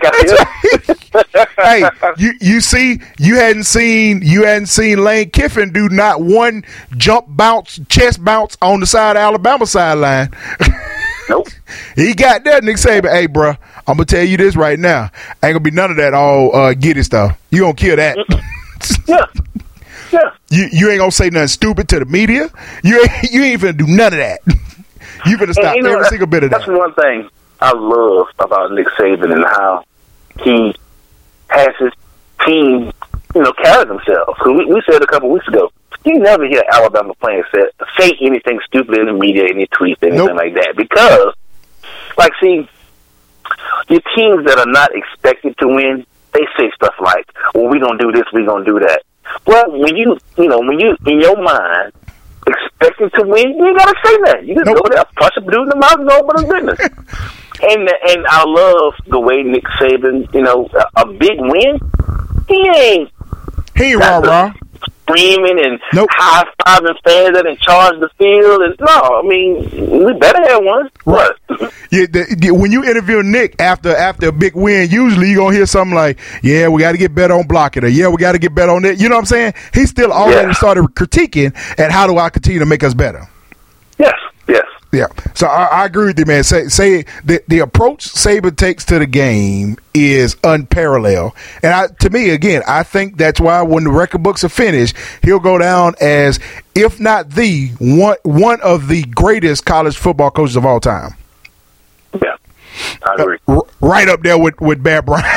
guy. Hey, you you see, you hadn't seen you hadn't seen Lane Kiffin do not one jump bounce, chest bounce on the side of Alabama sideline. Nope. He got that. Nick Saban, hey, bro, I'm gonna tell you this right now. Ain't gonna be none of that all uh, giddy stuff. You gonna kill that? Yeah. Yeah. You you ain't gonna say nothing stupid to the media. You ain't you ain't finna do none of that. You finna stop you know, every single bit of that. That's one thing I love about Nick Saban and how he has his team, you know, carry themselves. Cause we, we said a couple weeks ago, you never hear Alabama players say, say anything stupid in the media, any tweets, anything nope. like that. Because, like, see, your teams that are not expected to win, they say stuff like, well, we're going to do this, we're going to do that. Well, when you, you know, when you, in your mind, expecting to win, you ain't got to say that. You just nope. go there, punch a dude in the mouth and go about his business. and, and I love the way Nick Saban, you know, a, a big win, he ain't. He ain't rah-rah. Screaming and nope. high-fiving fans that in charge of the field. And, no, I mean, we better have one. Right. yeah, the, the, when you interview Nick after after a big win, usually you're going to hear something like, yeah, we got to get better on blocking, or yeah, we got to get better on that. You know what I'm saying? He still already yeah. started critiquing at how do I continue to make us better. Yes, yes. Yeah, so I, I agree with you, man. Say, say the the approach Saban takes to the game is unparalleled, and I, to me, again, I think that's why when the record books are finished, he'll go down as, if not the one one of the greatest college football coaches of all time. Yeah, I agree. Uh, r- right up there with with Bear Bryant.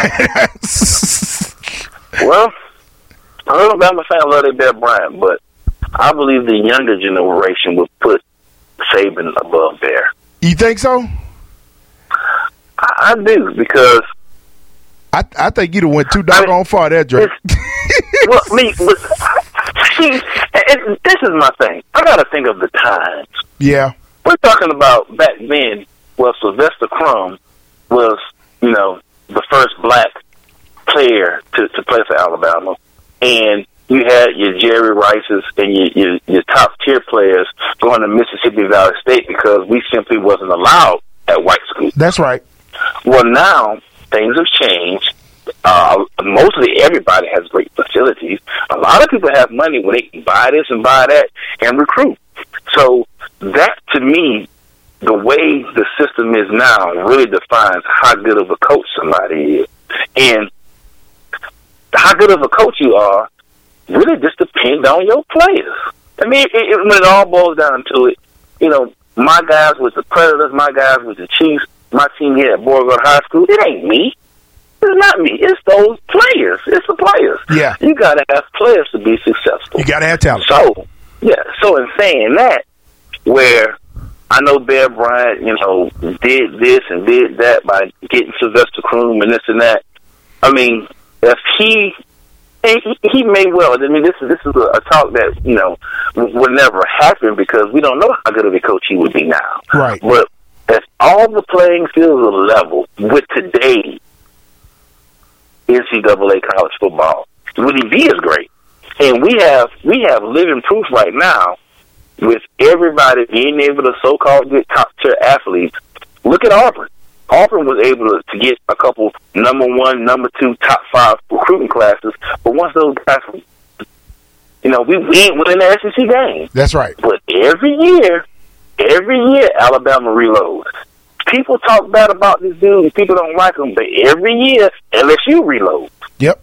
Well, I'm a fan of that Bear Bryant, but I believe the younger generation would put Saban above Bear. You think so? I, I do, because I I think you'd have went too doggone I mean, far there, Drake. Well, me, but, see, and this is my thing. I got to think of the times. Yeah. We're talking about back then. Well, Sylvester Crumb was, you know, the first black player to, to play for Alabama, and you had your Jerry Rices and your, your, your top tier players going to Mississippi Valley State because we simply wasn't allowed at white schools. That's right. Well, now things have changed. Uh, mostly everybody has great facilities. A lot of people have money where they can buy this and buy that and recruit. So that, to me, the way the system is now really defines how good of a coach somebody is. And how good of a coach you are really just depends on your players. I mean, it, it, when it all boils down to it, you know, my guys was the Predators, my guys was the Chiefs, my team here at Beauregard High School, it ain't me. It's not me. It's those players. It's the players. Yeah. You got to have players to be successful. You got to have talent. So, yeah. So in saying that, where I know Bear Bryant, you know, did this and did that by getting Sylvester Croom and this and that, I mean, if he... And he, he may well. I mean, this is this is a, a talk that, you know, w- would never happen because we don't know how good of a coach he would be now. Right. But if all the playing fields are level with today's N C double A college football, would he be as great? And we have we have living proof right now with everybody being able to so-called get top tier athletes. Look at Auburn. Auburn was able to, to get a couple number one, number two, top five recruiting classes, but once those guys, you know, we, we ain't winning the S E C game. That's right. But every year, every year, Alabama reloads. People talk bad about this dude, and people don't like him, but every year, L S U reloads. Yep.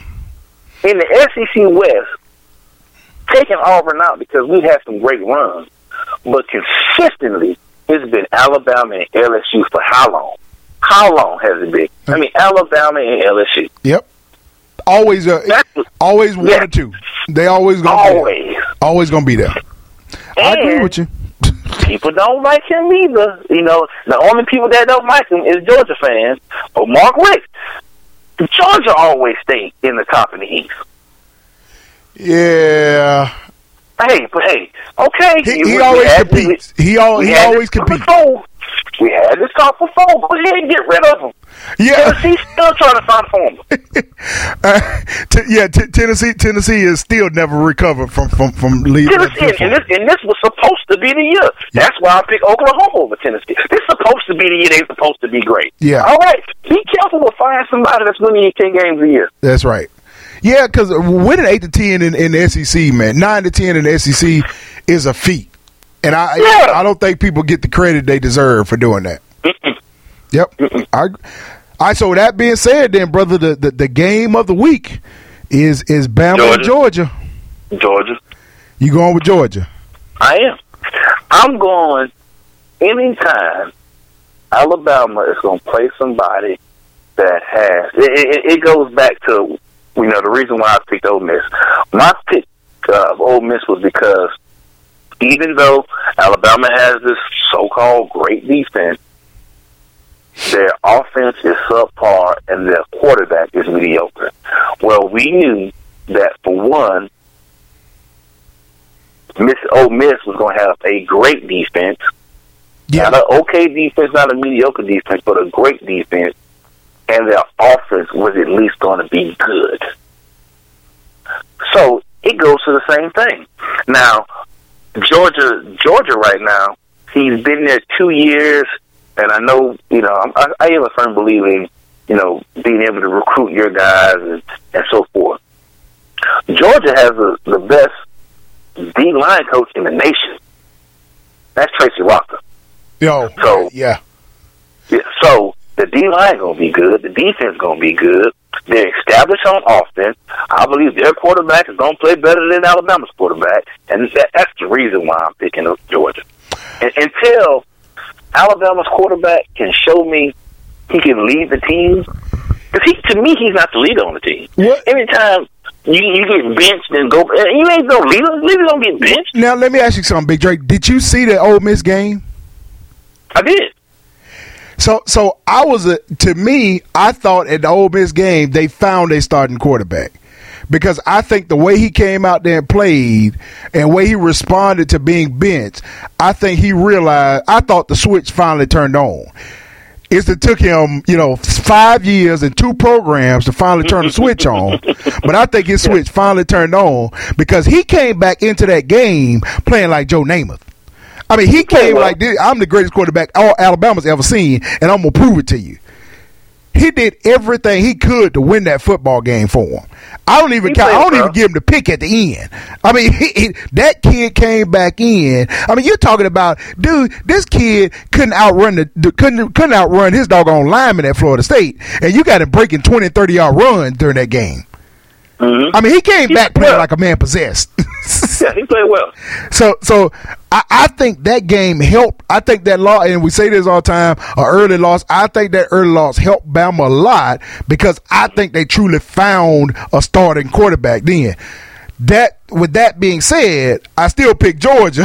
In the S E C West, taking Auburn out because we had some great runs, but consistently, it's been Alabama and L S U for how long? How long has it been? I mean, Alabama and L S U. Yep. Always, uh, always one yeah. or two. They always go. Always. Always gonna be there. And I agree with you. People don't like him either. You know, the only people that don't like him is Georgia fans. But Mark Richt, Georgia always stay in the top of the East. Yeah. Hey, but hey, okay. He, we, he we always had, competes. We, he al- we he had always this competes. Before. We had this talk before. Go ahead and get rid of him. Yeah. Tennessee's still trying to find form. uh, t- yeah, t- Tennessee Tennessee is still never recovered from from from leaving. Tennessee, and this, and this was supposed to be the year. Yeah. That's why I picked Oklahoma over Tennessee. This is supposed to be the year they're supposed to be great. Yeah. All right. Be careful with finding somebody that's winning you ten games a year. That's right. Yeah, because winning eight to ten in, in the S E C, man, nine to ten in the S E C is a feat, and I Yeah. I don't think people get the credit they deserve for doing that. Mm-mm. Yep. Mm-mm. I, I. So that being said, then, brother, the, the, the game of the week is is Bama and Georgia. Georgia. You going with Georgia? I am. I'm going anytime Alabama is going to play somebody that has. It, it, it goes back to, you know, the reason why I picked Ole Miss. My pick uh, of Ole Miss was because even though Alabama has this so-called great defense, their offense is subpar and their quarterback is mediocre. Well, we knew that, for one, Miss Ole Miss was going to have a great defense. Yeah. Not an okay defense, not a mediocre defense, but a great defense. And their offense was at least going to be good. So it goes to the same thing. Now, Georgia, Georgia right now, he's been there two years, and I know, you know, I'm, I, I am a firm believer in, you know, being able to recruit your guys and, and so forth. Georgia has a, the best D-line coach in the nation. That's Tracy Walker. Yo. So, yeah. yeah, so the D-line going to be good. The defense going to be good. They're established on offense. I believe their quarterback is going to play better than Alabama's quarterback, and that, that's the reason why I'm picking up Georgia. And, until Alabama's quarterback can show me he can lead the team, because he, to me, he's not the leader on the team. What? Every time you, you get benched and go, you ain't no leader. Leader don't get benched. Now let me ask you something, Big Drake. Did you see the Ole Miss game? I did. So, so I was a, to me, I thought at the Ole Miss game they found a starting quarterback, because I think the way he came out there and played and way he responded to being benched, I think he realized. I thought the switch finally turned on. It's it took him, you know, five years and two programs to finally turn the switch on, but I think his switch finally turned on because he came back into that game playing like Joe Namath. I mean, he came well. like this. I'm the greatest quarterback all Alabama's ever seen, and I'm going to prove it to you. He did everything he could to win that football game for him. I don't even count, I don't well. even give him the pick at the end. I mean, he, he, that kid came back in. I mean, you're talking about, dude, this kid couldn't outrun the, the couldn't couldn't outrun his doggone lineman at Florida State, and you got him breaking twenty, thirty yard runs during that game. Mm-hmm. I mean, he came He back played playing well. like a man possessed. Yeah, he played well. So, so I, I think that game helped. I think that loss, and we say this all the time, an early loss. I think that early loss helped Bama a lot because I think they truly found a starting quarterback then. That, with that being said, I still pick Georgia.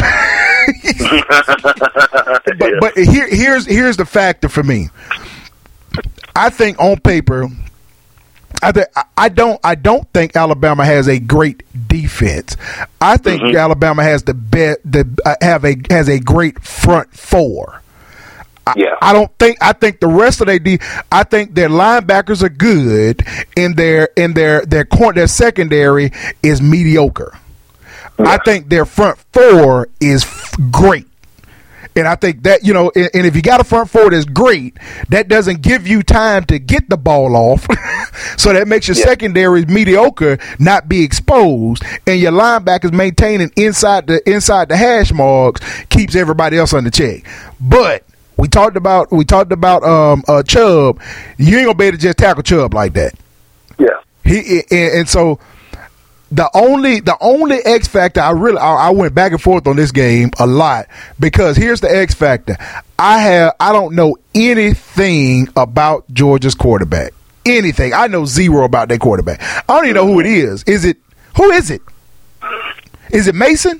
but Yeah. but here here's here's the factor for me. I think on paper, I, th- I don't I don't think Alabama has a great defense. I think Mm-hmm. Alabama has the be- the uh, have a has a great front four. I, Yeah. I don't think I think the rest of their de- I think their linebackers are good, and their in their their cor- their secondary is mediocre. Yeah. I think their front four is f- great. And I think that, you know, and, and if you got a front four that's great, that doesn't give you time to get the ball off. So that makes your Yeah. secondary mediocre, not be exposed, and your linebackers maintaining inside the inside the hash marks keeps everybody else under check. But we talked about we talked about um uh, Chubb. You ain't gonna be able to just tackle Chubb like that. Yeah. He and, and so the only the only X factor I really I, I went back and forth on this game a lot because here's the X factor. I have I don't know anything about Georgia's quarterback. Anything. I know zero about their quarterback. I don't even know who it is. Is it who is it? Is it Mason?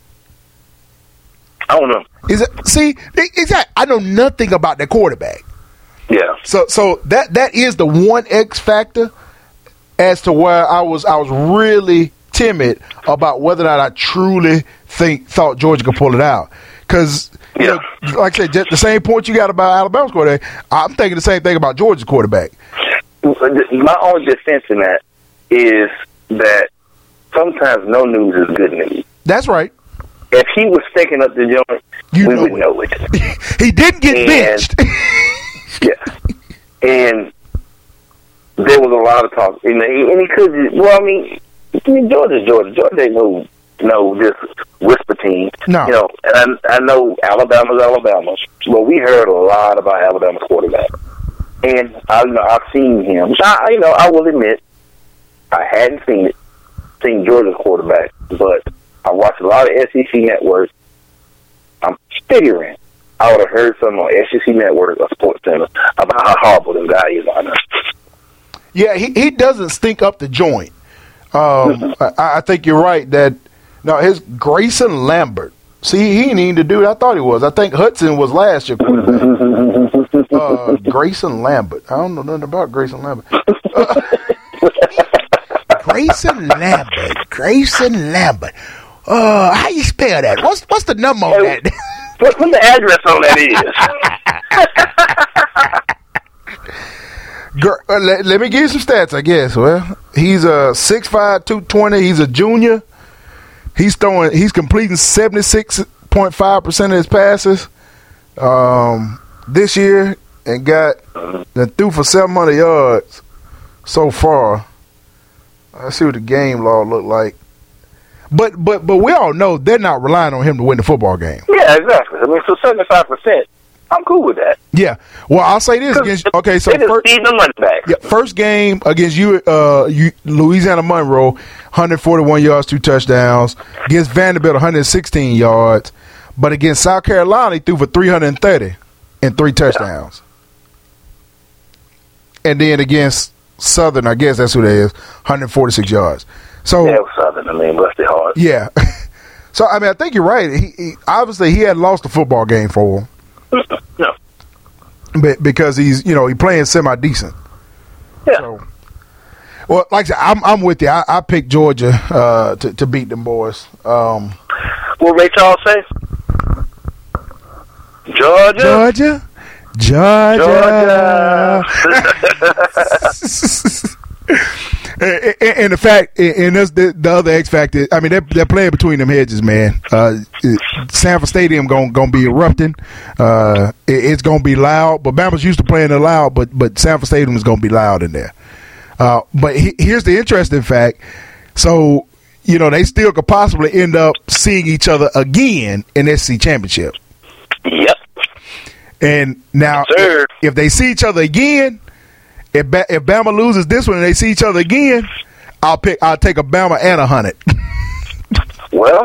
I don't know. Is it? See, exactly. I know nothing about that quarterback. Yeah. So, so that that is the one X factor as to where I was I was really timid about whether or not I truly think thought Georgia could pull it out. Because, you Yeah. know, like I said, just the same point you got about Alabama's quarterback, I'm thinking the same thing about Georgia's quarterback. My only defense in that is that sometimes no news is good news. That's right. If he was sticking up the joint, You we know would it. know it. He didn't get And- benched. Yeah. And there was a lot of talk. And he, and he could just, well, I mean, I mean, Georgia's Georgia. Georgia ain't no, no, just whisper team. No. You know, and I, I know Alabama's Alabama. Well, we heard a lot about Alabama's quarterback. And I, you know, I've seen him. Which I, you know, I will admit, I hadn't seen it, seen Georgia's quarterback, but I watched a lot of S E C networks. I'm figuring I would have heard something on S E C Network or Sports Center about how horrible this guy is on us. Yeah, he, he doesn't stink up the joint. Um, I, I think you're right that no, his Grayson Lambert. See, he didn't even do it. I thought he was. I think Hudson was last year quarterback. uh, Grayson Lambert. I don't know nothing about Grayson Lambert. Uh, Grayson Lambert. Grayson Lambert. Uh, how you spell that? What's what's the number on Hey, that? What, what the address on that is? Gr- uh, let, let me give you some stats, I guess. Well, he's a six five, two twenty. He's a junior. He's throwing. He's completing seventy-six point five percent of his passes um, this year, and got and threw for seven hundred yards so far. Let's see what the game log look like. But but but we all know they're not relying on him to win the football game. Yeah, exactly. I mean, so seventy-five percent, I'm cool with that. Yeah. Well, I'll say this against. Okay, so they just first, feed the money back. yeah, first game against you, uh, you, Louisiana Monroe, one hundred forty-one yards, two touchdowns. Against Vanderbilt, one hundred sixteen yards. But against South Carolina, he threw for three hundred thirty and three touchdowns. Yeah. And then against Southern, I guess that's who that is, one hundred forty-six yards. So Yeah, it was Southern. I mean, busted hard. yeah. So I mean, I think you're right. He, he obviously he had lost the football game for him. No. But because he's, you know, he playing semi decent. Yeah. So, well, like I said, I'm I'm with you. I, I picked Georgia uh, to to beat them boys. Um, What Ray Charles say? Georgia. Georgia, Georgia. Georgia. and, and, and the fact, and that's the, the other X factor. I mean, they're, they're playing between them hedges, man. Uh, Sanford Stadium going gonna be erupting. Uh, it, it's gonna be loud. But Bama's used to playing it loud, but but Sanford Stadium is gonna be loud in there. Uh, but he, here's the interesting fact. So, you know, they still could possibly end up seeing each other again in the S E C championship. Yep. And now, Sir. if, if they see each other again, if ba- if Bama loses this one and they see each other again, I'll pick. I'll take a Bama and a hundred. Well,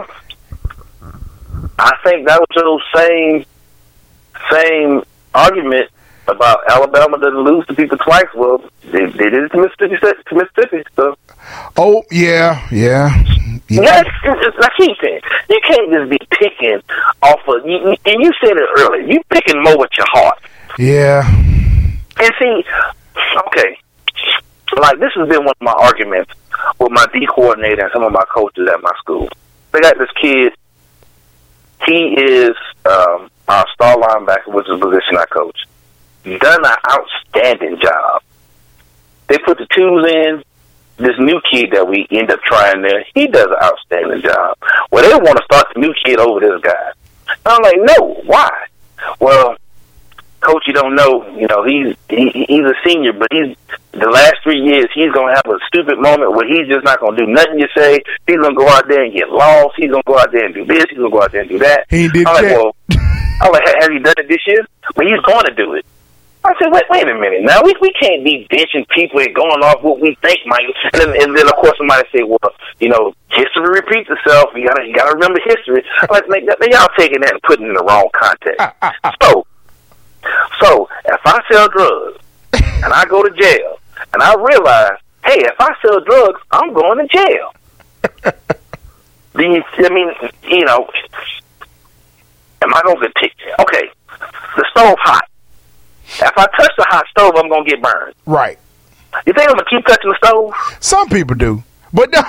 I think that was the same same argument about Alabama doesn't lose to people twice. Well, they, they did it to Mississippi. To Mississippi, so. Oh yeah, yeah. yeah. Yes, it's, it's, I keep saying you can't just be picking off of. You, you- and you said it earlier. You picking more with your heart. Yeah. And see, okay, like this has been one of my arguments with my D coordinator and some of my coaches at my school. They got this kid. He is um, our star linebacker, which is the position I coach. Done an outstanding job. They put the twos in. This new kid that we end up trying there, he does an outstanding job. Well, they want to start the new kid over this guy. I'm like, no, why? Well, coach, you don't know. You know, he's he, he's a senior, but he's the last three years he's gonna have a stupid moment where he's just not gonna do nothing you say. He's gonna go out there and get lost. He's gonna go out there and do this. He's gonna go out there and do that. He did I'm like, check. well, I'm like, has he done it this year? Well, he's going to do it. I said, wait, wait a minute. Now we we can't be benching people and going off what we think might. And then, and then of course somebody say, well, you know, history repeats itself. You gotta you gotta remember history. I'm like, man, y'all taking that and putting it in the wrong context. So, so if I sell drugs and I go to jail and I realize, hey, if I sell drugs, I'm going to jail. these, I mean, you know, am I going to get okay, the stove hot. If I touch the hot stove, I'm going to get burned. Right. You think I'm going to keep touching the stove? Some people do. But no.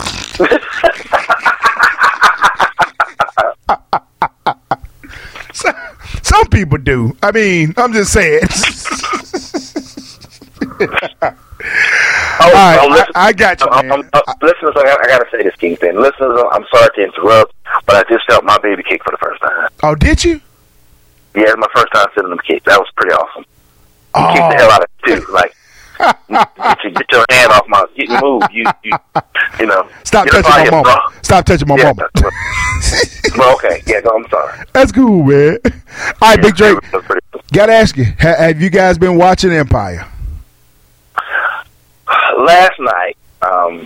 some, some people do. I mean, I'm just saying. Oh, All right, oh, listen, I, I got you, man. I'm, I'm, uh, listeners, I, I got to say this, Kingpin. Listeners, I'm sorry to interrupt, but I just felt my baby kick for the first time. Oh, did you? Yeah, it was my first time sitting him kick. That was pretty awesome. He Oh. kicked the hell out of it, too. Like, get, your, get your hand off my... Get your move. You, you, you know. Stop get touching my your mama. bra. Stop touching my Yeah, mama. well, okay. Yeah, no, I'm sorry. That's cool, man. All right, Yeah, Big Drake. that was pretty cool. Gotta ask you, ha- have you guys been watching Empire? Last night, um,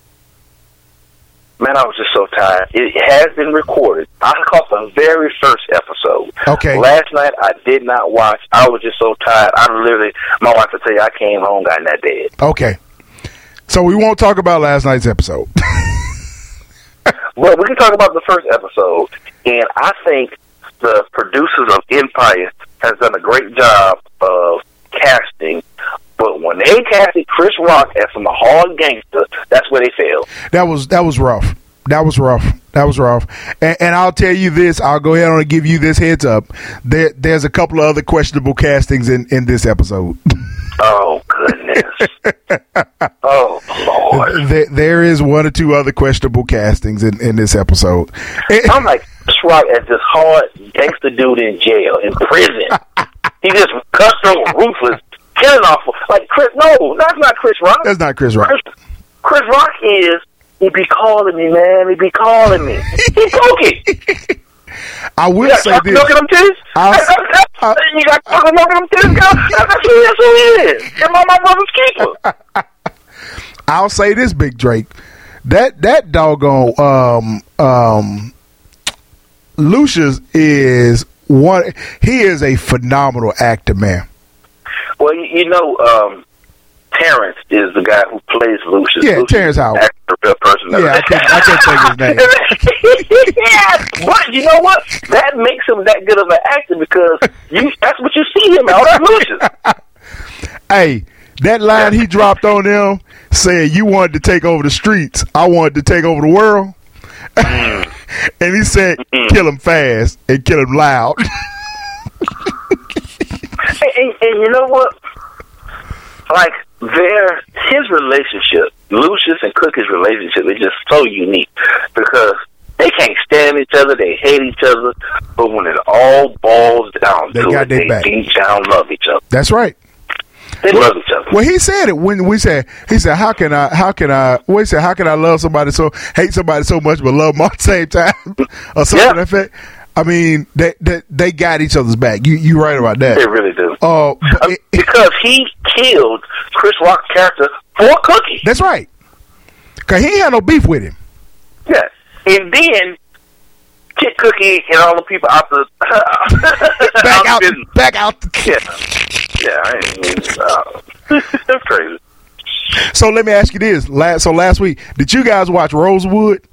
man, I was just so tired. It has been recorded. I caught the very first episode. Okay. Last night, I did not watch. I was just so tired. I literally, my wife would tell you, I came home, got in that bed. Okay. So we won't talk about last night's episode. Well, we can talk about the first episode, and I think the producers of Empire has done a great job of casting. But when they casted Chris Rock as some hard gangster, that's where they failed. That was that was rough. That was rough. That was rough. And, and I'll tell you this. I'll go ahead and give you this heads up. There, there's a couple of other questionable castings in, in this episode. Oh, goodness. Oh, Lord. There, there is one or two other questionable castings in, in this episode. I'm like Chris Rock as this hard gangster dude in jail, in prison. He just cutthroat, ruthless, killing off. Like, Chris, no, that's not Chris Rock. That's not Chris Rock. Chris, Chris Rock is, he be calling me, man. He be calling me. He pokey. I will You got say chocolate this. milk in them titties? I'll s- I'll- You got chocolate milk in them titties, girl? That's who, that's who he is. You're my, my brother's keeper. I'll say this, Big Drake. That that doggone um um Lucius is one. He is a phenomenal actor, man. Well, you, you know, um, Terrence is the guy who plays Lucius. Yeah, Lucius Terrence Howard. is a real person. Yeah, I can't, I can't think his name. Yeah, but you know what? That makes him that good of an actor because you that's what you see him out of Lucius. Hey, that line he dropped on them saying you wanted to take over the streets, I wanted to take over the world. And he said, kill him fast and kill him loud. and, and, and you know what? Like, their his relationship, Lucius and Cookie's relationship, is just so unique because they can't stand each other, they hate each other, but when it all boils down They to got it, their they back. deep down love each other. That's right. They love each other. Well, he said it when we said, he said, how can I, how can I, what he said, how can I love somebody so, hate somebody so much, but love them at the same time? Or something Yeah. like that. I mean, they, they they got each other's back. You you right about that. They really do. Oh, but Um, it- because he killed Chris Rock's character for Cookie. that's right. Cause he ain't had no beef with him. Yeah. And then kick Cookie and all the people out the Back out, the business. back out. Yeah. Yeah, I ain't mean, uh, that's crazy. So let me ask you this. Last so last week, did you guys watch Rosewood?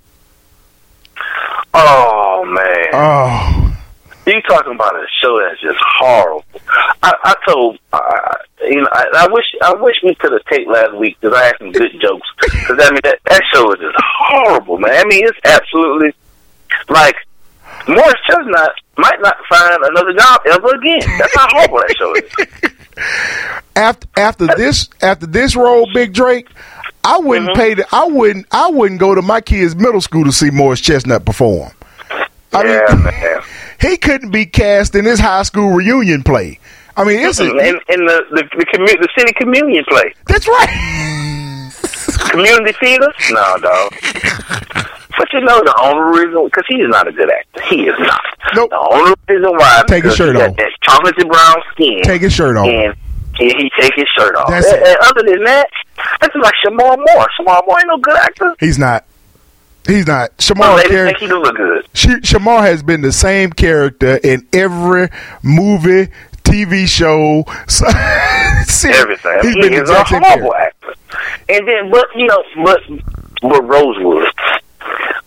Oh man. Oh, You talking about a show that's just horrible. I, I told, uh, you know, I, I wish I wish we could have taped last week because I had some good jokes. Because I mean, that, that show is just horrible, man. I mean, it's absolutely like Morris Chestnut might not find another job ever again. That's how horrible that show is. after after this after this role, Big Drake, I wouldn't Mm-hmm. pay the, I wouldn't I wouldn't go to my kids' middle school to see Morris Chestnut perform. I yeah, mean, man. he couldn't be cast in his high school reunion play. I mean, it's a, in, in the the the, commu- the city communion play, that's right. community theater. No, dog. But you know the only reason because he is not a good actor. He is not. Nope. The only reason why Take his because shirt he got off. that chocolatey brown skin. Take his shirt off. And he, he take his shirt off. That's and, it. and other than that, that's like Shamar Moore. Shamar Moore ain't no good actor. He's not. He's not. Well, Shamar ladies char- think he do look good. she, Shamar has been the same character in every movie, T V show, so, Everything. He's he been the is a exact same horrible character. actor. And then, but you know, but but Rosewood.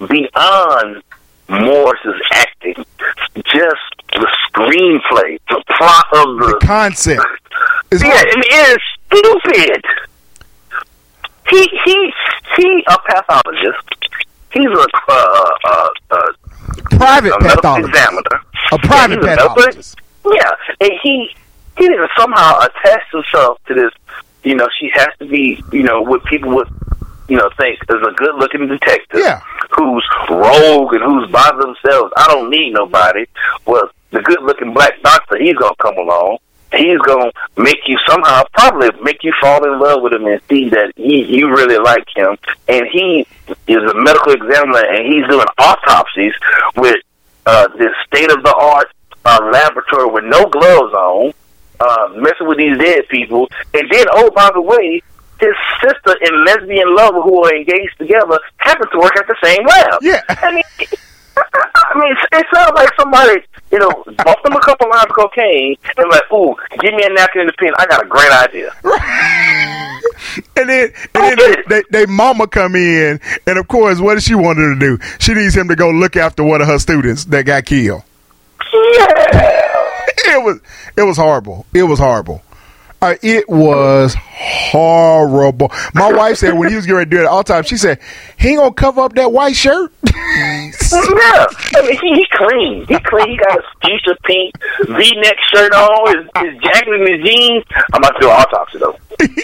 beyond Morris's acting, just the screenplay, the plot of the, the concept. It's yeah, hard. it is stupid. He he he a pathologist. He's a uh, uh, uh, private a medical pathologist. examiner. A private yeah, pathologist. Medical, yeah, and he he didn't somehow attach himself to this. You know, she has to be, you know, what people would, you know, think is a good-looking detective. Yeah. Who's rogue and who's by themselves. I don't need nobody. Well, the good-looking black doctor, he's gonna come along. He's gonna make you somehow, probably make you fall in love with him and see that he, you really like him. And he is a medical examiner, and he's doing autopsies with uh, this state-of-the-art uh, laboratory with no gloves on, uh, messing with these dead people. And then, oh, by the way, his sister and lesbian lover who are engaged together happen to work at the same lab. Yeah. I mean, I mean, it sounds like somebody, you know, bumped them a couple lines of cocaine and like, ooh, give me a napkin and a pen. I got a great idea. and then, and then they, they, they mama come in, and of course, what does she want her to do? She needs him to go look after one of her students that got killed. Yeah. It was, it was horrible. It was horrible. Uh, it was horrible. My wife said when he was getting ready to do it all the time, she said, he ain't gonna cover up that white shirt. Yeah, I mean, he, he clean. He clean. He got a fuchsia pink V-neck shirt on, his, his jacket and his jeans. I'm about to do an autopsy, though.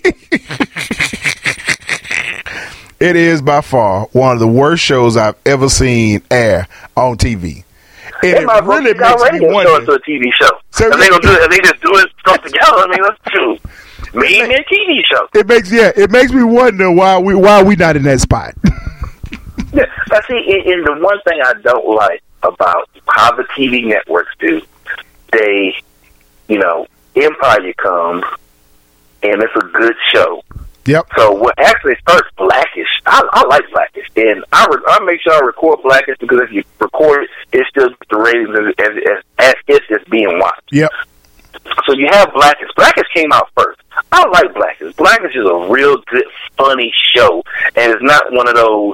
It is by far one of the worst shows I've ever seen air on T V. And They it might really really makes me show wonder. it to a T V show. So So they gonna do it. They just do it stuff together. I mean, that's true. Maybe a T V show. It makes yeah, it makes me wonder why we why we not in that spot. Yeah, but see, and the one thing I don't like about how the T V networks do, they, you know, Empire comes, and it's a good show. Yep. So what actually starts Blackish, I, I like Blackish, and I, re- I make sure I record Blackish because if you record it, it still gets the ratings as, as, as, as if it's being watched. Yep. So you have Blackish. Blackish came out first. I like Blackish. Blackish is a real good, funny show, and it's not one of those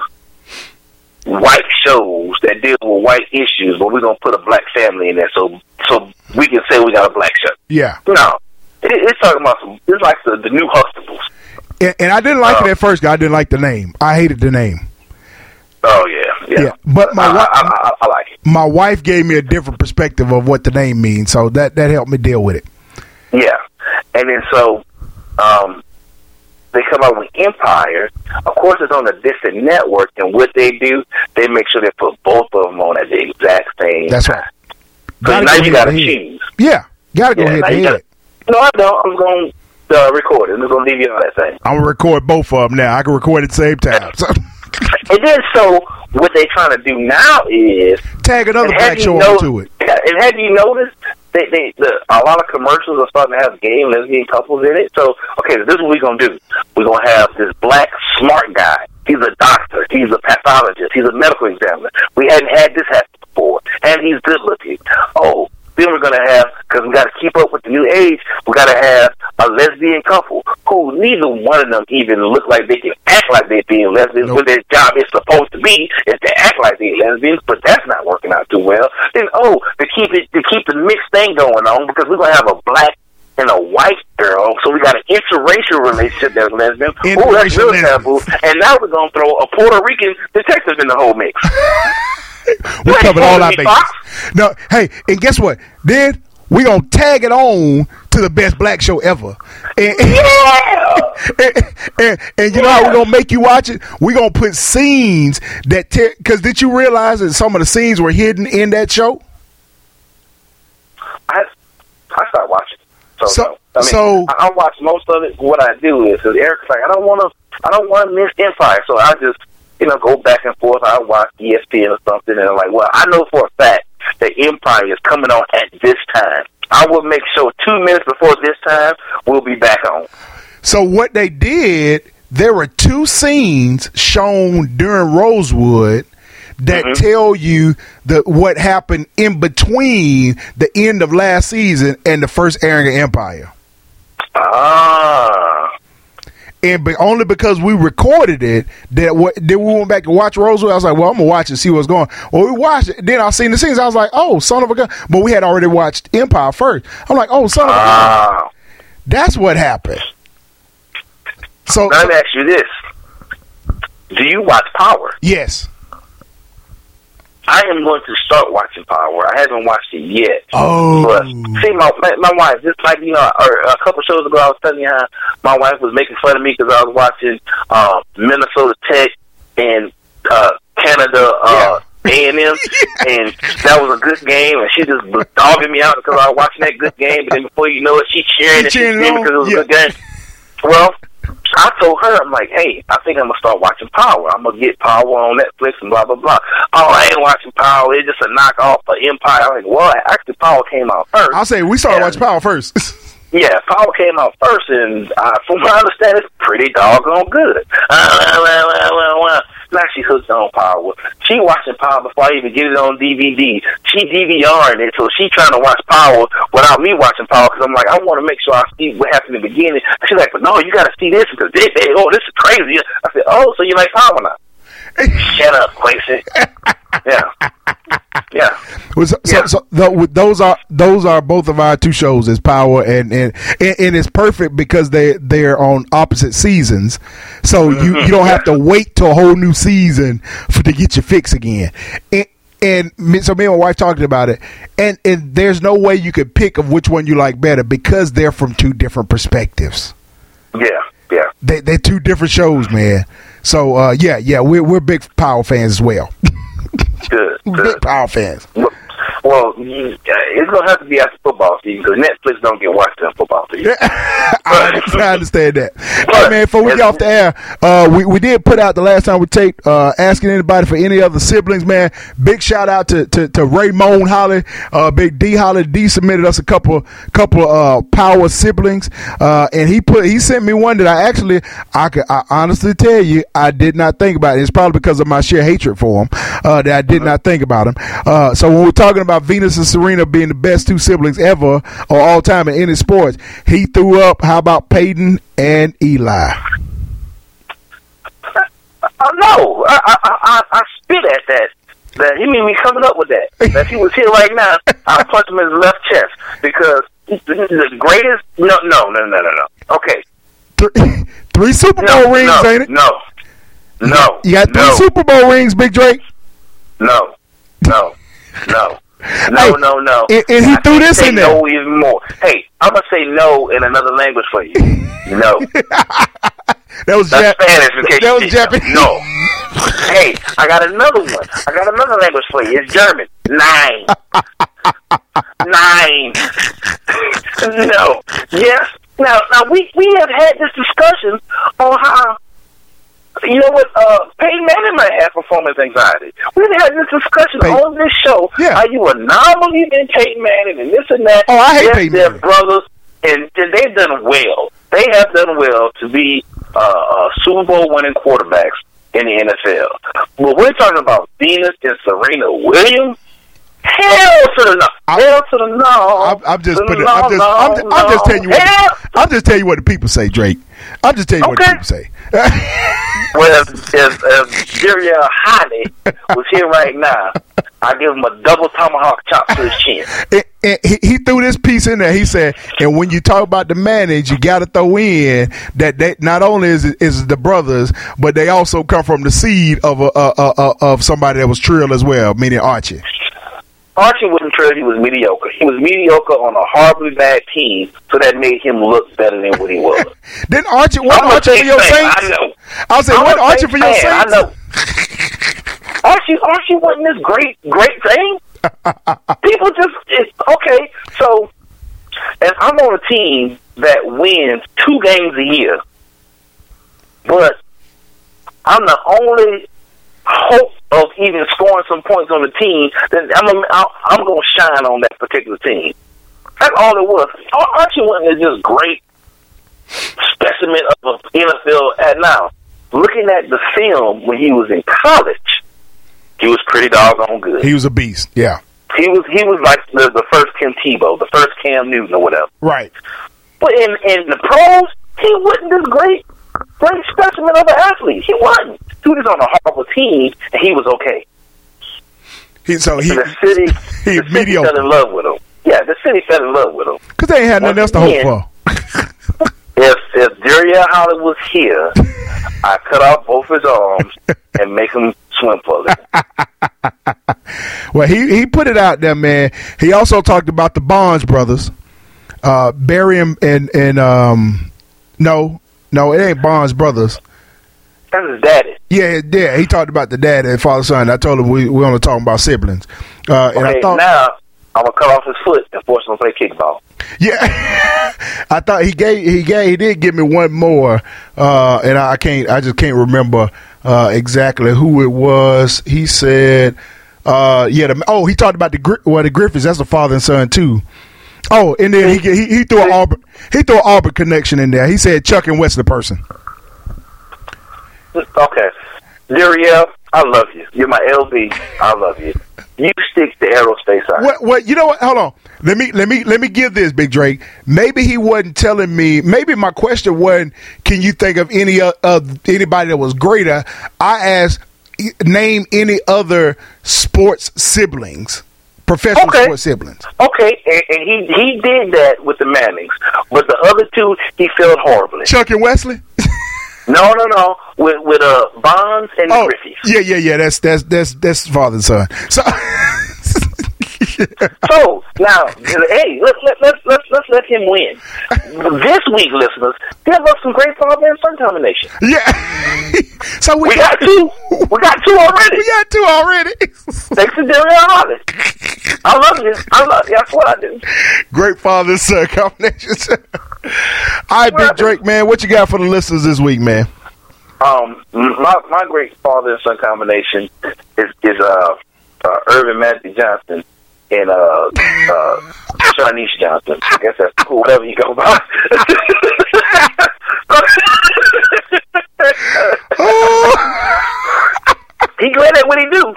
white shows that deal with white issues, but we're gonna put a black family in there, so so we can say we got a black show. Yeah. No, it, it's talking about some. It's like the, the new Huxtables. And, and I didn't like Uh, it at first. 'Cause I didn't like the name. I hated the name. Oh yeah, yeah. Yeah, but my I, wi- I, I, I like it. My wife gave me a different perspective of what the name means, so that that helped me deal with it. Yeah, and then so um, they come out with Empire. Of course, it's on a different network, and what they do, they make sure they put both of them on at the exact same. That's right. So Gotta now go you got to ahead and head. choose. Yeah, gotta go Yeah, ahead now and you head. gotta- No, I don't. I'm going to uh, record it. I'm just going to leave you on that thing. I'm gonna record both of them now. I can record at the same time. So And then, so what they're trying to do now is tag another and black have you show know- onto it. Yeah, and have you noticed they, they, the, a lot of commercials are starting to have gay and lesbian couples in it? So, okay, so this is what we're going to do. We're going to have this black smart guy. He's a doctor. He's a pathologist. He's a medical examiner. We hadn't had this happen before. And he's good looking. Oh, then we're going to have, because we got to keep up with the new age, we got to have a lesbian couple who neither one of them even look like they can act like they're being lesbians, Nope. but their job is supposed to be is to act like they're lesbians, but that's not working out too well. Then, oh, to keep it, to keep the mixed thing going on, because we're going to have a black and a white girl, so we got an interracial relationship that's lesbian. Oh, that's Interracial real taboo. And now we're going to throw a Puerto Rican detective in the whole mix. We You ain't covered all our supposed to be bases. Fox. No, hey, and guess what? Then we gonna tag it on to the best black show ever. And, Yeah. and, and, and you know how we're gonna make you watch it? We're gonna put scenes that tear, because did you realize that some of the scenes were hidden in that show? I I started watching. So, So- no. I mean, so- I, I watch most of it. What I do is, because Eric's like, I don't want to, I don't want to miss Empire, so I just, you know, go back and forth. I watch E S P N or something, and I'm like, well, I know for a fact that Empire is coming on at this time. I will make sure two minutes before this time we'll be back on. So what they did, there were two scenes shown during Rosewood that Mhm. tell you the what happened in between the end of last season and the first airing of Empire. Ah. and be, only because we recorded it that what then we went back to watch Rosewood. I was like, well, I'm gonna watch and see what's going. Well, we watched it. Then I seen the scenes. I was like, oh, son of a gun! But we had already watched Empire first. I'm like, oh, son of a gun! Uh, That's what happened. So let me ask you this: do you watch Power? Yes. I am going to start watching Power. I haven't watched it yet. Oh. But see, my my, my wife, just like, you know, or a couple shows ago, I was telling you how my wife was making fun of me because I was watching uh, Minnesota Tech and uh, Canada uh, A and M, and that was a good game, and she just was dogging me out because I was watching that good game, but then before you know it, she cheering and she cheering screaming because it was yeah. a good game. Well, I told her, I'm like, hey, I think I'm going to start watching Power. I'm going to get Power on Netflix and blah, blah, blah. Oh, I ain't watching Power. It's just a knockoff of Empire. I'm like, well, actually, Power came out first. I'll say we started and, watching Power first. Yeah, Power came out first, and uh, from what I understand, it's pretty doggone good. Uh, well, well, well, well, well. Now she hooked on Power. She watching Power before I even get it on D V D. She D V R'ing it, so she trying to watch Power without me watching Power, because I'm like, I want to make sure I see what happened in the beginning. She's like, but no, you got to see this, because they, they, oh, this is crazy. I said, oh, so you like Power now? Shut up, Quincy. Yeah. Yeah. So, yeah. so, so those are those are both of our two shows, is Power and and, and, and it's perfect because they they're on opposite seasons, so mm-hmm. you, you don't have to wait till a whole new season for to get your fix again. And, and so me and my wife talked about it, and and there's no way you could pick of which one you like better because they're from two different perspectives. Yeah, yeah. They they're two different shows, man. So uh, yeah, yeah, we're we're big Power fans as well. Good, good. Big Power fans. Well, well, it's gonna have to be after football season because Netflix don't get watched in football season. I, I understand that. Hey man, before we get off the air, uh, we we did put out the last time we taped, uh, asking anybody for any other siblings. Man, big shout out to to, to Raymond Holly, uh, Big D Holly. D submitted us a couple couple uh Power siblings, uh, and he put he sent me one that I actually I could I honestly tell you I did not think about it. It's probably because of my sheer hatred for him uh, that I did uh-huh. not think about him. Uh, so when we're talking about Venus and Serena being the best two siblings ever or all time in any sports, he threw up, how about Peyton and Eli? Uh, no, I, I, I, I spit at that. That he made me coming up with that. That if he was here right now, I'd punch him in his left chest because this is the greatest. No, no, no, no, no, no. Okay. Three, three Super Bowl no, rings, no, ain't it? No, no. You got three no. Super Bowl rings, Big Drake? No, no, no. No, hey, no, no. And, and he I threw this in there. No, even more. Hey, I'm gonna say no in another language for you. No. That was That's Jap- Spanish. In case that was you Japanese. No. Hey, I got another one. I got another language for you. It's German. Nine. Nine. No. Yes. Now, now we we have had this discussion on how. You know what? Uh, Peyton Manning might have performance anxiety. We've had this discussion Peyton. on this show. Yeah. How you are non-believing Peyton Manning and this and that. Oh, I hate yes, Peyton they're Manning. brothers, and, and they've done well. They have done well to be uh, uh, Super Bowl winning quarterbacks in the N F L. But we're talking about Venus and Serena Williams. Hell to the no! I, Hell to the no! I'm, I'm just putting. No, I'm just. no, I'm, just, I'm just no. telling you. What the, I'm just telling you what the people say, Drake. I'm just telling you Okay. what the people say. Well, if, if, if Jerry Honey was here right now, I'd give him a double tomahawk chop to his chin. And, and he, he threw this piece in there. He said, and when you talk about the manage, you got to throw in that they, not only is it, is the brothers, but they also come from the seed of a, a, a, a of somebody that was Trill as well, meaning Archie. Archie wasn't Trill. He was mediocre. He was mediocre on a horribly bad team, so that made him look better than what he was. Then Archie, what Archie for your fan. Saints? I know. I'll say, what Archie for your fan. Saints? I know. Archie, Archie wasn't this great, great thing. People just, it's, okay, so, and I'm on a team that wins two games a year, but I'm the only hope of even scoring some points on the team, then I'm a, I'm going to shine on that particular team. That's all it was. Archie wasn't just great specimen of an N F L at now. Looking at the film when he was in college, he was pretty doggone good. He was a beast, yeah. He was he was like the, the first Tim Tebow, the first Cam Newton or whatever. Right. But in, in the pros, he wasn't this great. great specimen of an athlete. He wasn't. He was on a horrible team, and he was okay. He, so he, the city, he the city fell in love with him. Yeah, the city fell in love with him. Because they ain't had nothing else to hope for. If if Dariel Holland was here, I cut off both his arms and make him swim for a living. Well, he, he put it out there, man. He also talked about the Bonds brothers. Uh, Barry and, and, and um, no, no, it ain't Bonds brothers. That's his daddy. Yeah, yeah. He talked about the dad and father son. I told him we we only talking about siblings. Uh, and okay, I thought, now I'm gonna cut off his foot and force him to play kickball. Yeah, I thought he gave he gave he did give me one more, uh, and I can't I just can't remember uh, exactly who it was. He said, uh, yeah, the, oh, he talked about the well the Griffiths. That's the father and son too. Oh, and then he he, he threw an Auburn he threw an Auburn connection in there. He said Chuck and Wesley person. Okay, Dariel, I love you. You're my L B. I love you. You stick to aerospace science. What? What? You know what? Hold on. Let me let me let me give this, Big Drake. Maybe he wasn't telling me. Maybe my question wasn't, can you think of any of uh, anybody that was greater? I asked, name any other sports siblings, professional okay. sports siblings. Okay, and, and he he did that with the Mannings, but the other two he failed horribly. Chuck and Wesley. No, no, no. With with uh Bonds and oh, Griffiths. Yeah, yeah, yeah. That's that's that's that's father and son. So, so now, hey, let's let let's let's let's let him win. This week, listeners, give us some great father and son combination. Yeah. So we, we got, got two. We got two already. We got two already. Thanks to Dariel Holland. I love you. I love you. That's what I do. Great father and son combinations. All right, Big Drake, man, what you got for the listeners this week, man? Um, my my great father and son combination is is uh, uh Irvin Matthew Johnson and uh uh Shanice Johnson. I guess that's cool. Whatever you go by. He great at what he do.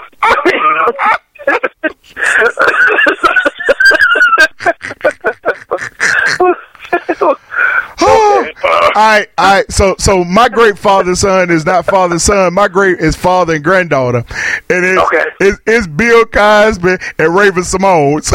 Oh, all right, all right. So, so my great father son is not father son. My great is father and granddaughter, and it's okay. it's, it's Bill Cosby and Raven Simone's.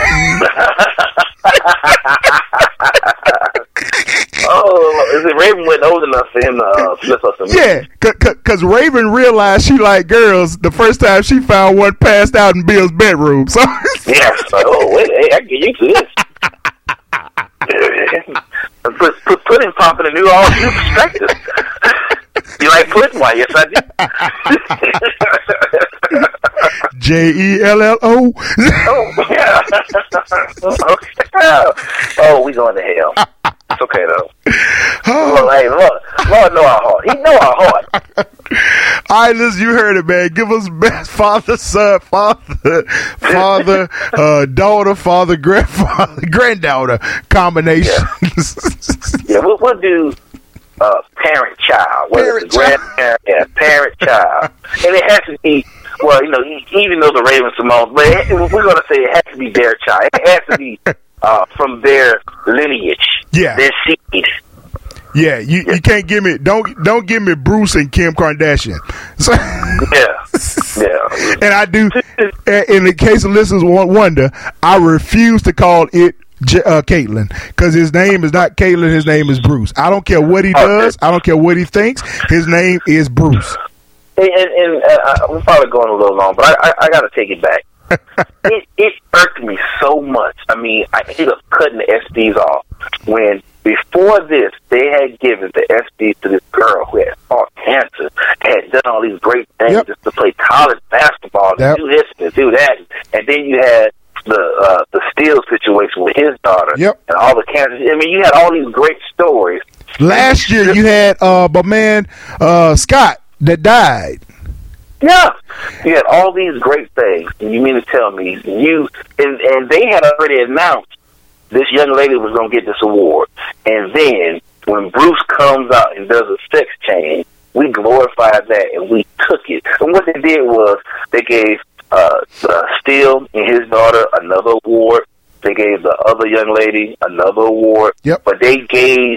Oh, is it Raven wasn't old enough for him to uh, flip us? Yeah, because Raven realized she liked girls the first time she found one passed out in Bill's bedroom. So yeah, like, oh wait, hey, I can get used to this. put, put pudding pop in a new all new perspective. You like pudding? Why? Yes, I do. J E L L O. Oh yeah. Okay. Oh, we going to hell. It's okay though. Oh. Lord, hey, Lord, Lord know our heart. He know our heart. All right, listen, you heard it, man. Give us best father, son, father, father, uh, daughter, father, grandfather, granddaughter combinations. Yeah, yeah we'll, we'll do uh, parent child, whether Parent it's grandparent, yeah, parent child, and it has to be. Well, you know, even though the Raven Simone, but it, we're going to say it has to be their child. It has to be uh, from their lineage, yeah, their seed. Yeah, you, you can't give me don't don't give me Bruce and Kim Kardashian. So, yeah, yeah. And I do. In the case of listeners wonder, I refuse to call it J- uh, Caitlyn because his name is not Caitlyn. His name is Bruce. I don't care what he does. I don't care what he thinks. His name is Bruce. And, and, and uh, I'm probably going a little long, but I, I, I got to take it back. it it irked me so much. I mean, I ended up cutting the S Ds off when before this they had given the S Ds to this girl who had fought cancer, had done all these great things yep. just to play college basketball, to yep. do this and to do that, and then you had the uh, the Steele situation with his daughter, yep. and all the cancer. I mean, you had all these great stories. Last year you had uh, my man uh, Scott that died. Yeah, you had all these great things, and you mean to tell me you and, and they had already announced this young lady was going to get this award, and then when Bruce comes out and does a sex change, we glorified that and we took it. And what they did was they gave uh, uh, Steele and his daughter another award. They gave the other young lady another award, yep. but they gave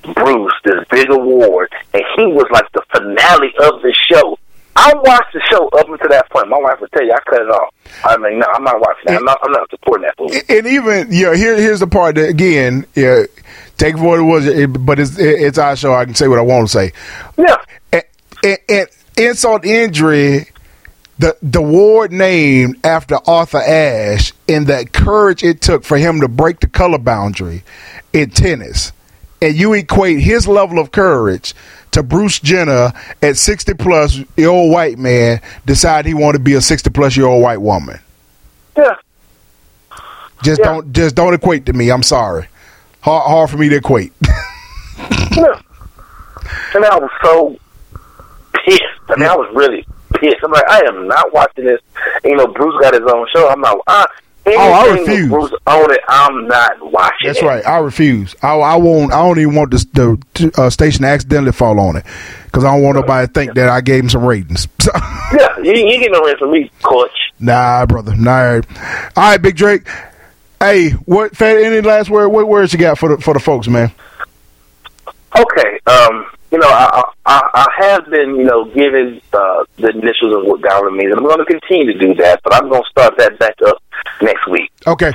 Bruce this big award, and he was like the finale of the show. I watched the show up until that point. My wife would tell you I cut it off. I mean, no, I'm not watching that. I'm not, I'm not supporting that movie. And even, you know, here, here's the part that, again, yeah, take it for what it was, it, but it's it's our show. I can say what I want to say. Yeah. And, and, and insult injury, the the award named after Arthur Ashe, and that courage it took for him to break the color boundary in tennis, and you equate his level of courage to Bruce Jenner at sixty plus year old white man decide he want to be a sixty plus year old white woman. Yeah. Just yeah. don't just don't equate to me. I'm sorry. Hard, hard for me to equate. Yeah. And I was so pissed. I mean, I was really pissed. I'm like, I am not watching this. And, you know, Bruce got his own show. I'm not. Uh, oh, I refuse. Bruce owned it. I'm not watching. That's it. right. I refuse. I, I won't. I don't even want this, the uh, station to accidentally fall on it because I don't want nobody to think that I gave him some ratings. So. Yeah, you, you get no rest from me, Coach. Nah, brother. Nah. All right, Big Drake. Hey, what? Any last word? What words you got for the for the folks, man? Okay. Um. You know, I, I I have been, you know, giving uh, the initials of what Goblin means, and I'm going to continue to do that, but I'm going to start that back up next week. Okay.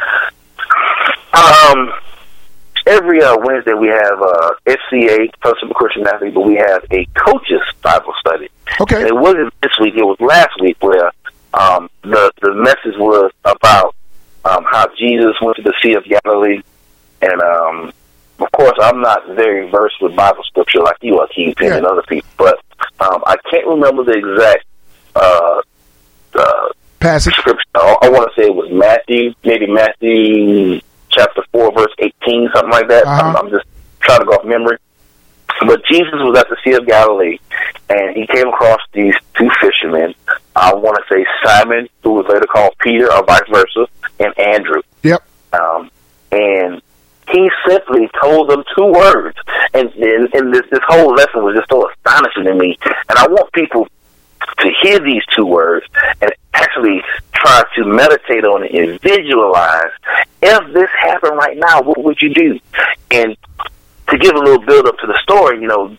Um, every uh, Wednesday we have uh, F C A, Fellowship of Christian Athletes, but we have a coaches Bible study. Okay. And it wasn't this week; it was last week, where um, the the message was about um, how Jesus went to the Sea of Galilee, and um. Of course, I'm not very versed with Bible scripture like you are, Keith, yeah. and other people, but um, I can't remember the exact uh, uh, passage scripture. I, I want to say it was Matthew, maybe Matthew chapter four, verse eighteen, something like that. Uh-huh. I'm, I'm just trying to go off memory. But Jesus was at the Sea of Galilee, and he came across these two fishermen. I want to say Simon, who was later called Peter, or vice versa, and Andrew. Yep. Um, and he simply told them two words, and, and, and this, this whole lesson was just so astonishing to me. And I want people to hear these two words and actually try to meditate on it and visualize, if this happened right now, what would you do? And to give a little build up to the story, you know,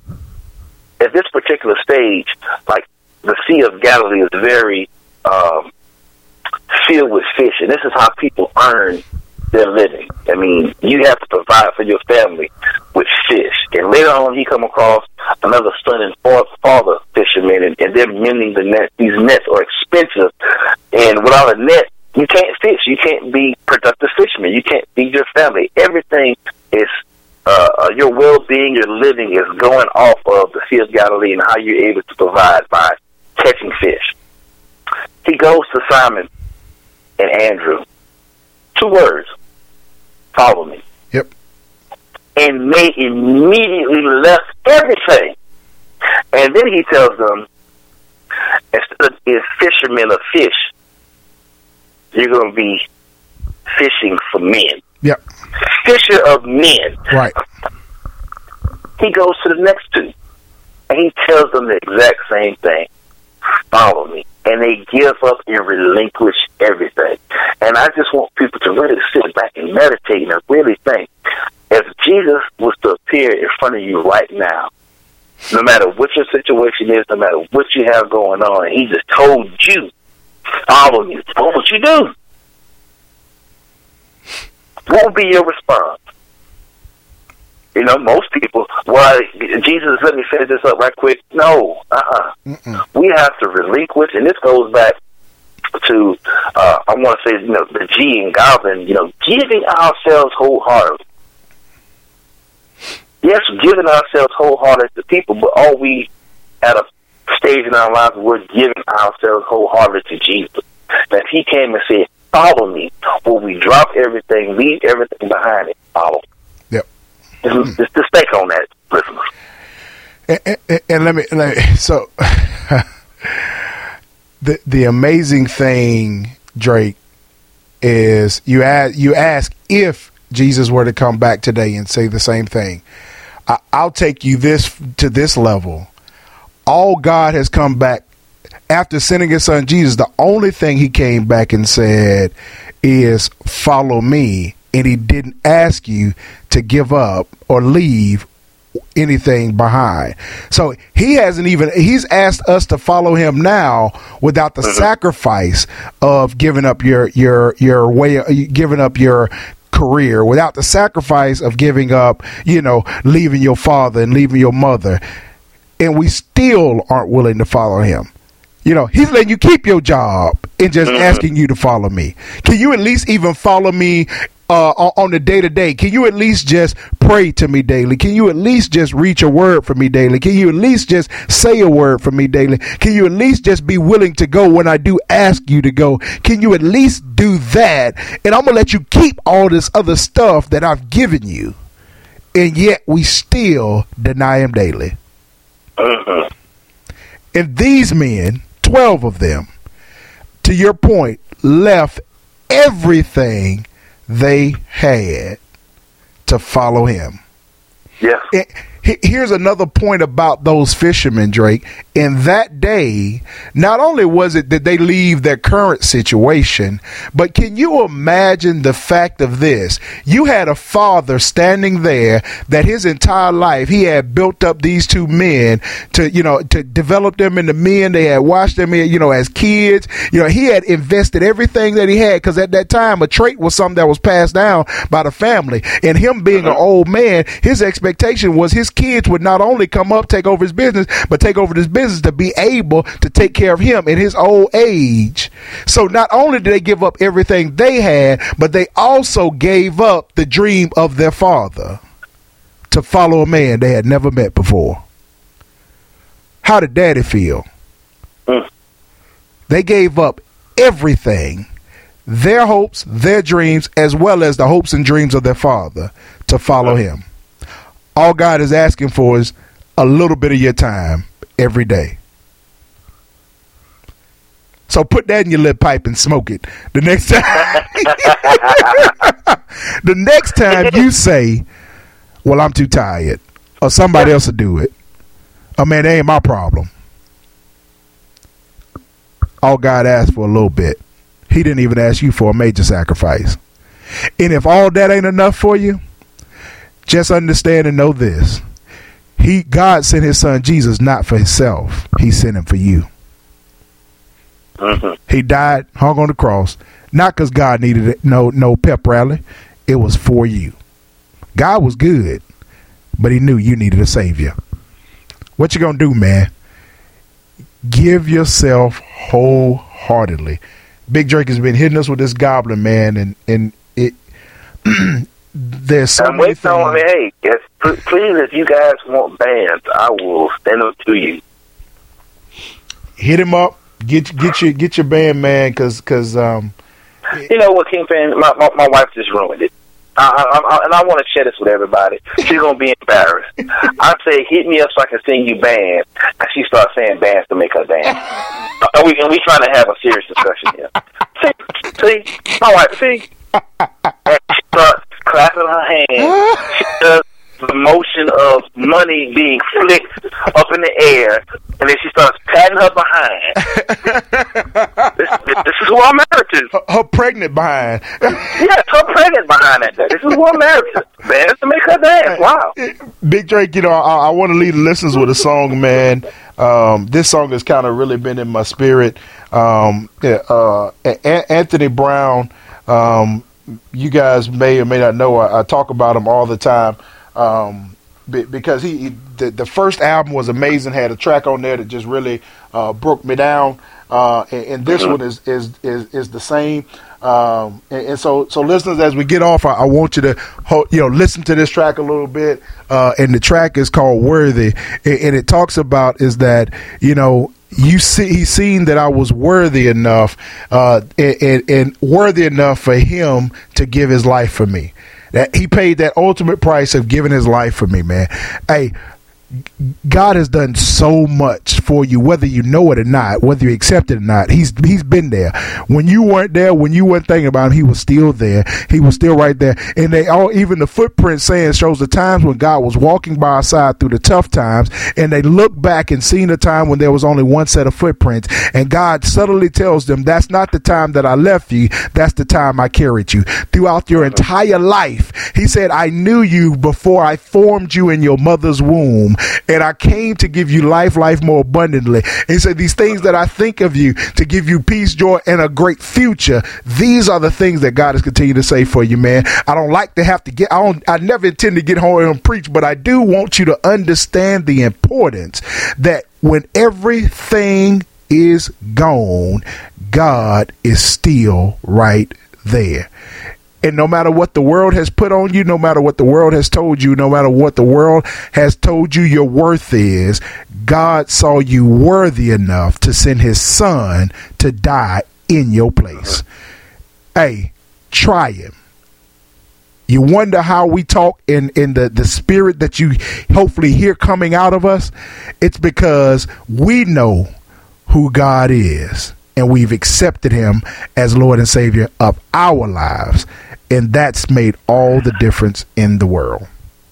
at this particular stage, like the Sea of Galilee is very um, filled with fish, and this is how people earn their living. I mean, you have to provide for your family with fish. And later on, he come across another son and father fisherman, and, and they're mending the net. These nets are expensive, and without a net, you can't fish. You can't be productive fisherman. You can't feed your family. Everything is uh, uh, your well-being, your living is going off of the Sea of Galilee and how you're able to provide by catching fish. He goes to Simon and Andrew. Two words. Follow me. Yep. And they immediately left everything. And then he tells them, instead of being fishermen of fish, you're going to be fishing for men. Yep. Fisher of men. Right. He goes to the next two, and he tells them the exact same thing. Follow me. And they give up and relinquish everything. And I just want people to really sit back and meditate and really think, if Jesus was to appear in front of you right now, no matter what your situation is, no matter what you have going on, and he just told you, follow me, what would you do? What would be your response? You know, most people, well, Jesus, let me finish this up right quick. No, uh-uh. Mm-mm. We have to relinquish, and this goes back to, uh, I want to say, you know, the G in Goblin, you know, giving ourselves wholeheartedly. Yes, giving ourselves wholeheartedly to people, but are we at a stage in our lives where we're giving ourselves wholeheartedly to Jesus? That he came and said, follow me, will we drop everything, leave everything behind it, follow me. Just, just, just think on that, listeners. And, and, and let me, let me so the the amazing thing, Drake, is you ask you ask if Jesus were to come back today and say the same thing. I, I'll take you this to this level. All God has come back after sending his son Jesus. The only thing he came back and said is, "Follow me." And he didn't ask you to give up or leave anything behind. So he hasn't even, he's asked us to follow him now without the mm-hmm. sacrifice of giving up your, your, your way, giving up your career, without the sacrifice of giving up, you know, leaving your father and leaving your mother. And we still aren't willing to follow him. You know, he's letting you keep your job and just mm-hmm. asking you to follow me. Can you at least even follow me uh, on the day to day? Can you at least just pray to me daily? Can you at least just reach a word for me daily? Can you at least just say a word for me daily? Can you at least just be willing to go when I do ask you to go? Can you at least do that? And I'm going to let you keep all this other stuff that I've given you. And yet we still deny him daily. Uh-huh. And these men, twelve of them, to your point, left everything they had to follow him. Yeah. And here's another point about those fishermen, Drake. In that day, not only was it that they leave their current situation, but can you imagine the fact of this? You had a father standing there that his entire life he had built up these two men to, you know, to develop them into men. They had watched them, you know, as kids. You know, he had invested everything that he had, because at that time a trait was something that was passed down by the family. And him being an old man, his expectation was his kids would not only come up, take over his business, but take over this business to be able to take care of him in his old age. So not only did they give up everything they had, but they also gave up the dream of their father to follow a man they had never met before. How did Daddy feel? Mm. They gave up everything, their hopes, their dreams, as well as the hopes and dreams of their father, to follow mm. him. All God is asking for is a little bit of your time every day. So put that in your lip pipe and smoke it. The next time, the next time you say, well, I'm too tired, or somebody else will do it. Oh man, that ain't my problem. All God asked for a little bit. He didn't even ask you for a major sacrifice. And if all that ain't enough for you, just understand and know this. He, God sent his son Jesus not for himself. He sent him for you. Uh-huh. He died, hung on the cross, not because God needed it, no, no pep rally. It was for you. God was good, but he knew you needed a savior. What you gonna do, man? Give yourself wholeheartedly. Big Drake has been hitting us with this goblin, man, and, and it there's so I'm many waiting on, hey, yes, please, if you guys want bands, I will send them to you. Hit him up. Get get your get your band, man, because because um, you know what, Kingpin, my, my my wife just ruined it. I, I, I, and I want to share this with everybody. She's gonna be embarrassed. I say, hit me up so I can sing you bands, and she starts saying bands to make her dance. and we and we trying to have a serious discussion here. See, see, my wife, see, and she starts clapping her hands. She does the motion of money being flicked up in the air, and then she starts patting her behind. this, this, this is who I'm married to. Her, her pregnant behind. Yes, her pregnant behind that. This is who I'm married to. Man, to make her dance. Wow. Big Drake, you know, I, I want to leave the listeners with a song, man. Um, this song has kind of really been in my spirit. Um, uh, a- Anthony Brown, um, you guys may or may not know, I, I talk about him all the time. Um, be, because he, he the, the first album was amazing, had a track on there that just really uh, broke me down, uh, and, and this mm-hmm. one is, is is is the same. Um, and, and so so listeners, as we get off, I, I want you to ho- you know listen to this track a little bit, uh, and the track is called Worthy, and, and it talks about is that you know. You see, he's seen that I was worthy enough, uh, and, and, and worthy enough for him to give his life for me. That he paid that ultimate price of giving his life for me, man. Hey, God has done so much for you, whether you know it or not, whether you accept it or not. He's he's been there. When you weren't there, when you weren't thinking about him, he was still there. He was still right there. And they all, even the footprint saying shows the times when God was walking by our side through the tough times, and they look back and seen a time when there was only one set of footprints, and God subtly tells them, that's not the time that I left you, that's the time I carried you. Throughout your entire life, he said, I knew you before I formed you in your mother's womb, and I came to give you life, life more abundantly. And he said, these things that I think of you to give you peace, joy, and a great future, these are the things that God has continued to say for you, man. I don't like to have to get, I don't, I never intend to get home and preach, but I do want you to understand the importance that when everything is gone, God is still right there. And no matter what the world has put on you, no matter what the world has told you, no matter what the world has told you your worth is, God saw you worthy enough to send his son to die in your place. Hey, try him. You wonder how we talk in, in the, the spirit that you hopefully hear coming out of us? It's because we know who God is, and we've accepted him as Lord and Savior of our lives. And that's made all the difference in the world.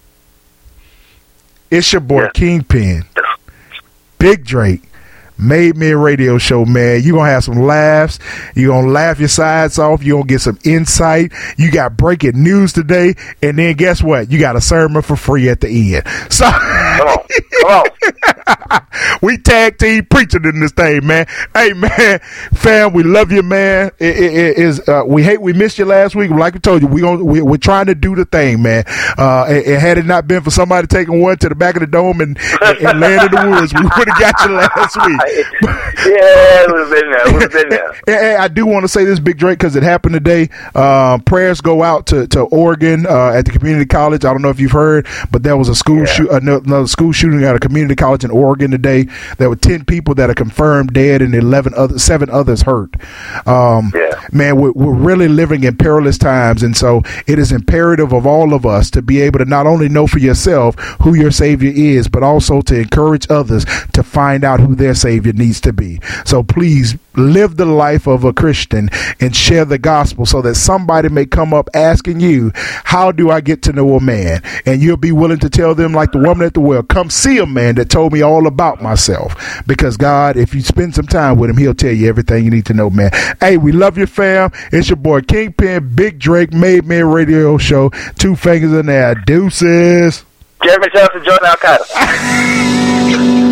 It's your boy, yeah. Kingpin, Big Drake, Made Men Radio Show, man. You're going to have some laughs. You're going to laugh your sides off. You're going to get some insight. You got breaking news today. And then guess what? You got a sermon for free at the end. So come on. Come on. We tag team preaching in this thing, man. Hey, man, fam, we love you, man. It, it, it is uh, we hate we missed you last week. Like we told you, we gonna, we, we're trying to do the thing, man. Uh, and, and had it not been for somebody taking one to the back of the dome and, and, and land in the woods, we would have got you last week. Yeah, it would have been there. It would have been there. And, and I do want to say this, Big Drake, because it happened today. Uh, prayers go out to, to Oregon uh, at the community college. I don't know if you've heard, but there was a school yeah. shoot, another school shooting at a community college in Oregon today. There were ten people that are confirmed dead and eleven other seven others hurt. Um, yeah. Man, we're, we're really living in perilous times, and so it is imperative of all of us to be able to not only know for yourself who your Savior is, but also to encourage others to find out who their Savior needs to be. So please live the life of a Christian and share the gospel so that somebody may come up asking you, how do I get to know a man? And you'll be willing to tell them, like the woman at the well, come see a man that told me all about myself. Because God, if you spend some time with him, he'll tell you everything you need to know, man. Hey, we love you, fam. It's your boy Kingpin, Big Drake, Made Men Radio Show. Two fingers in there. Deuces. Jeremy Johnson, join Al Qaeda.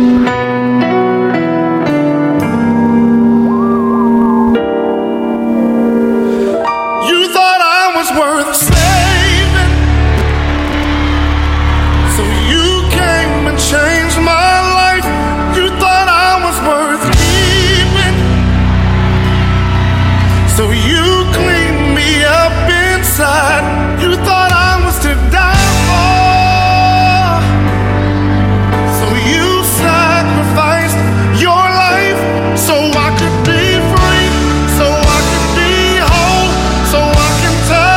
Worth saving, so you came and changed my life. You thought I was worth keeping, so you cleaned me up inside. You thought I was to die for, so you sacrificed your life so I could be free, so I could be whole, so I can tell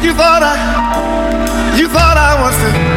You thought I, you thought I was the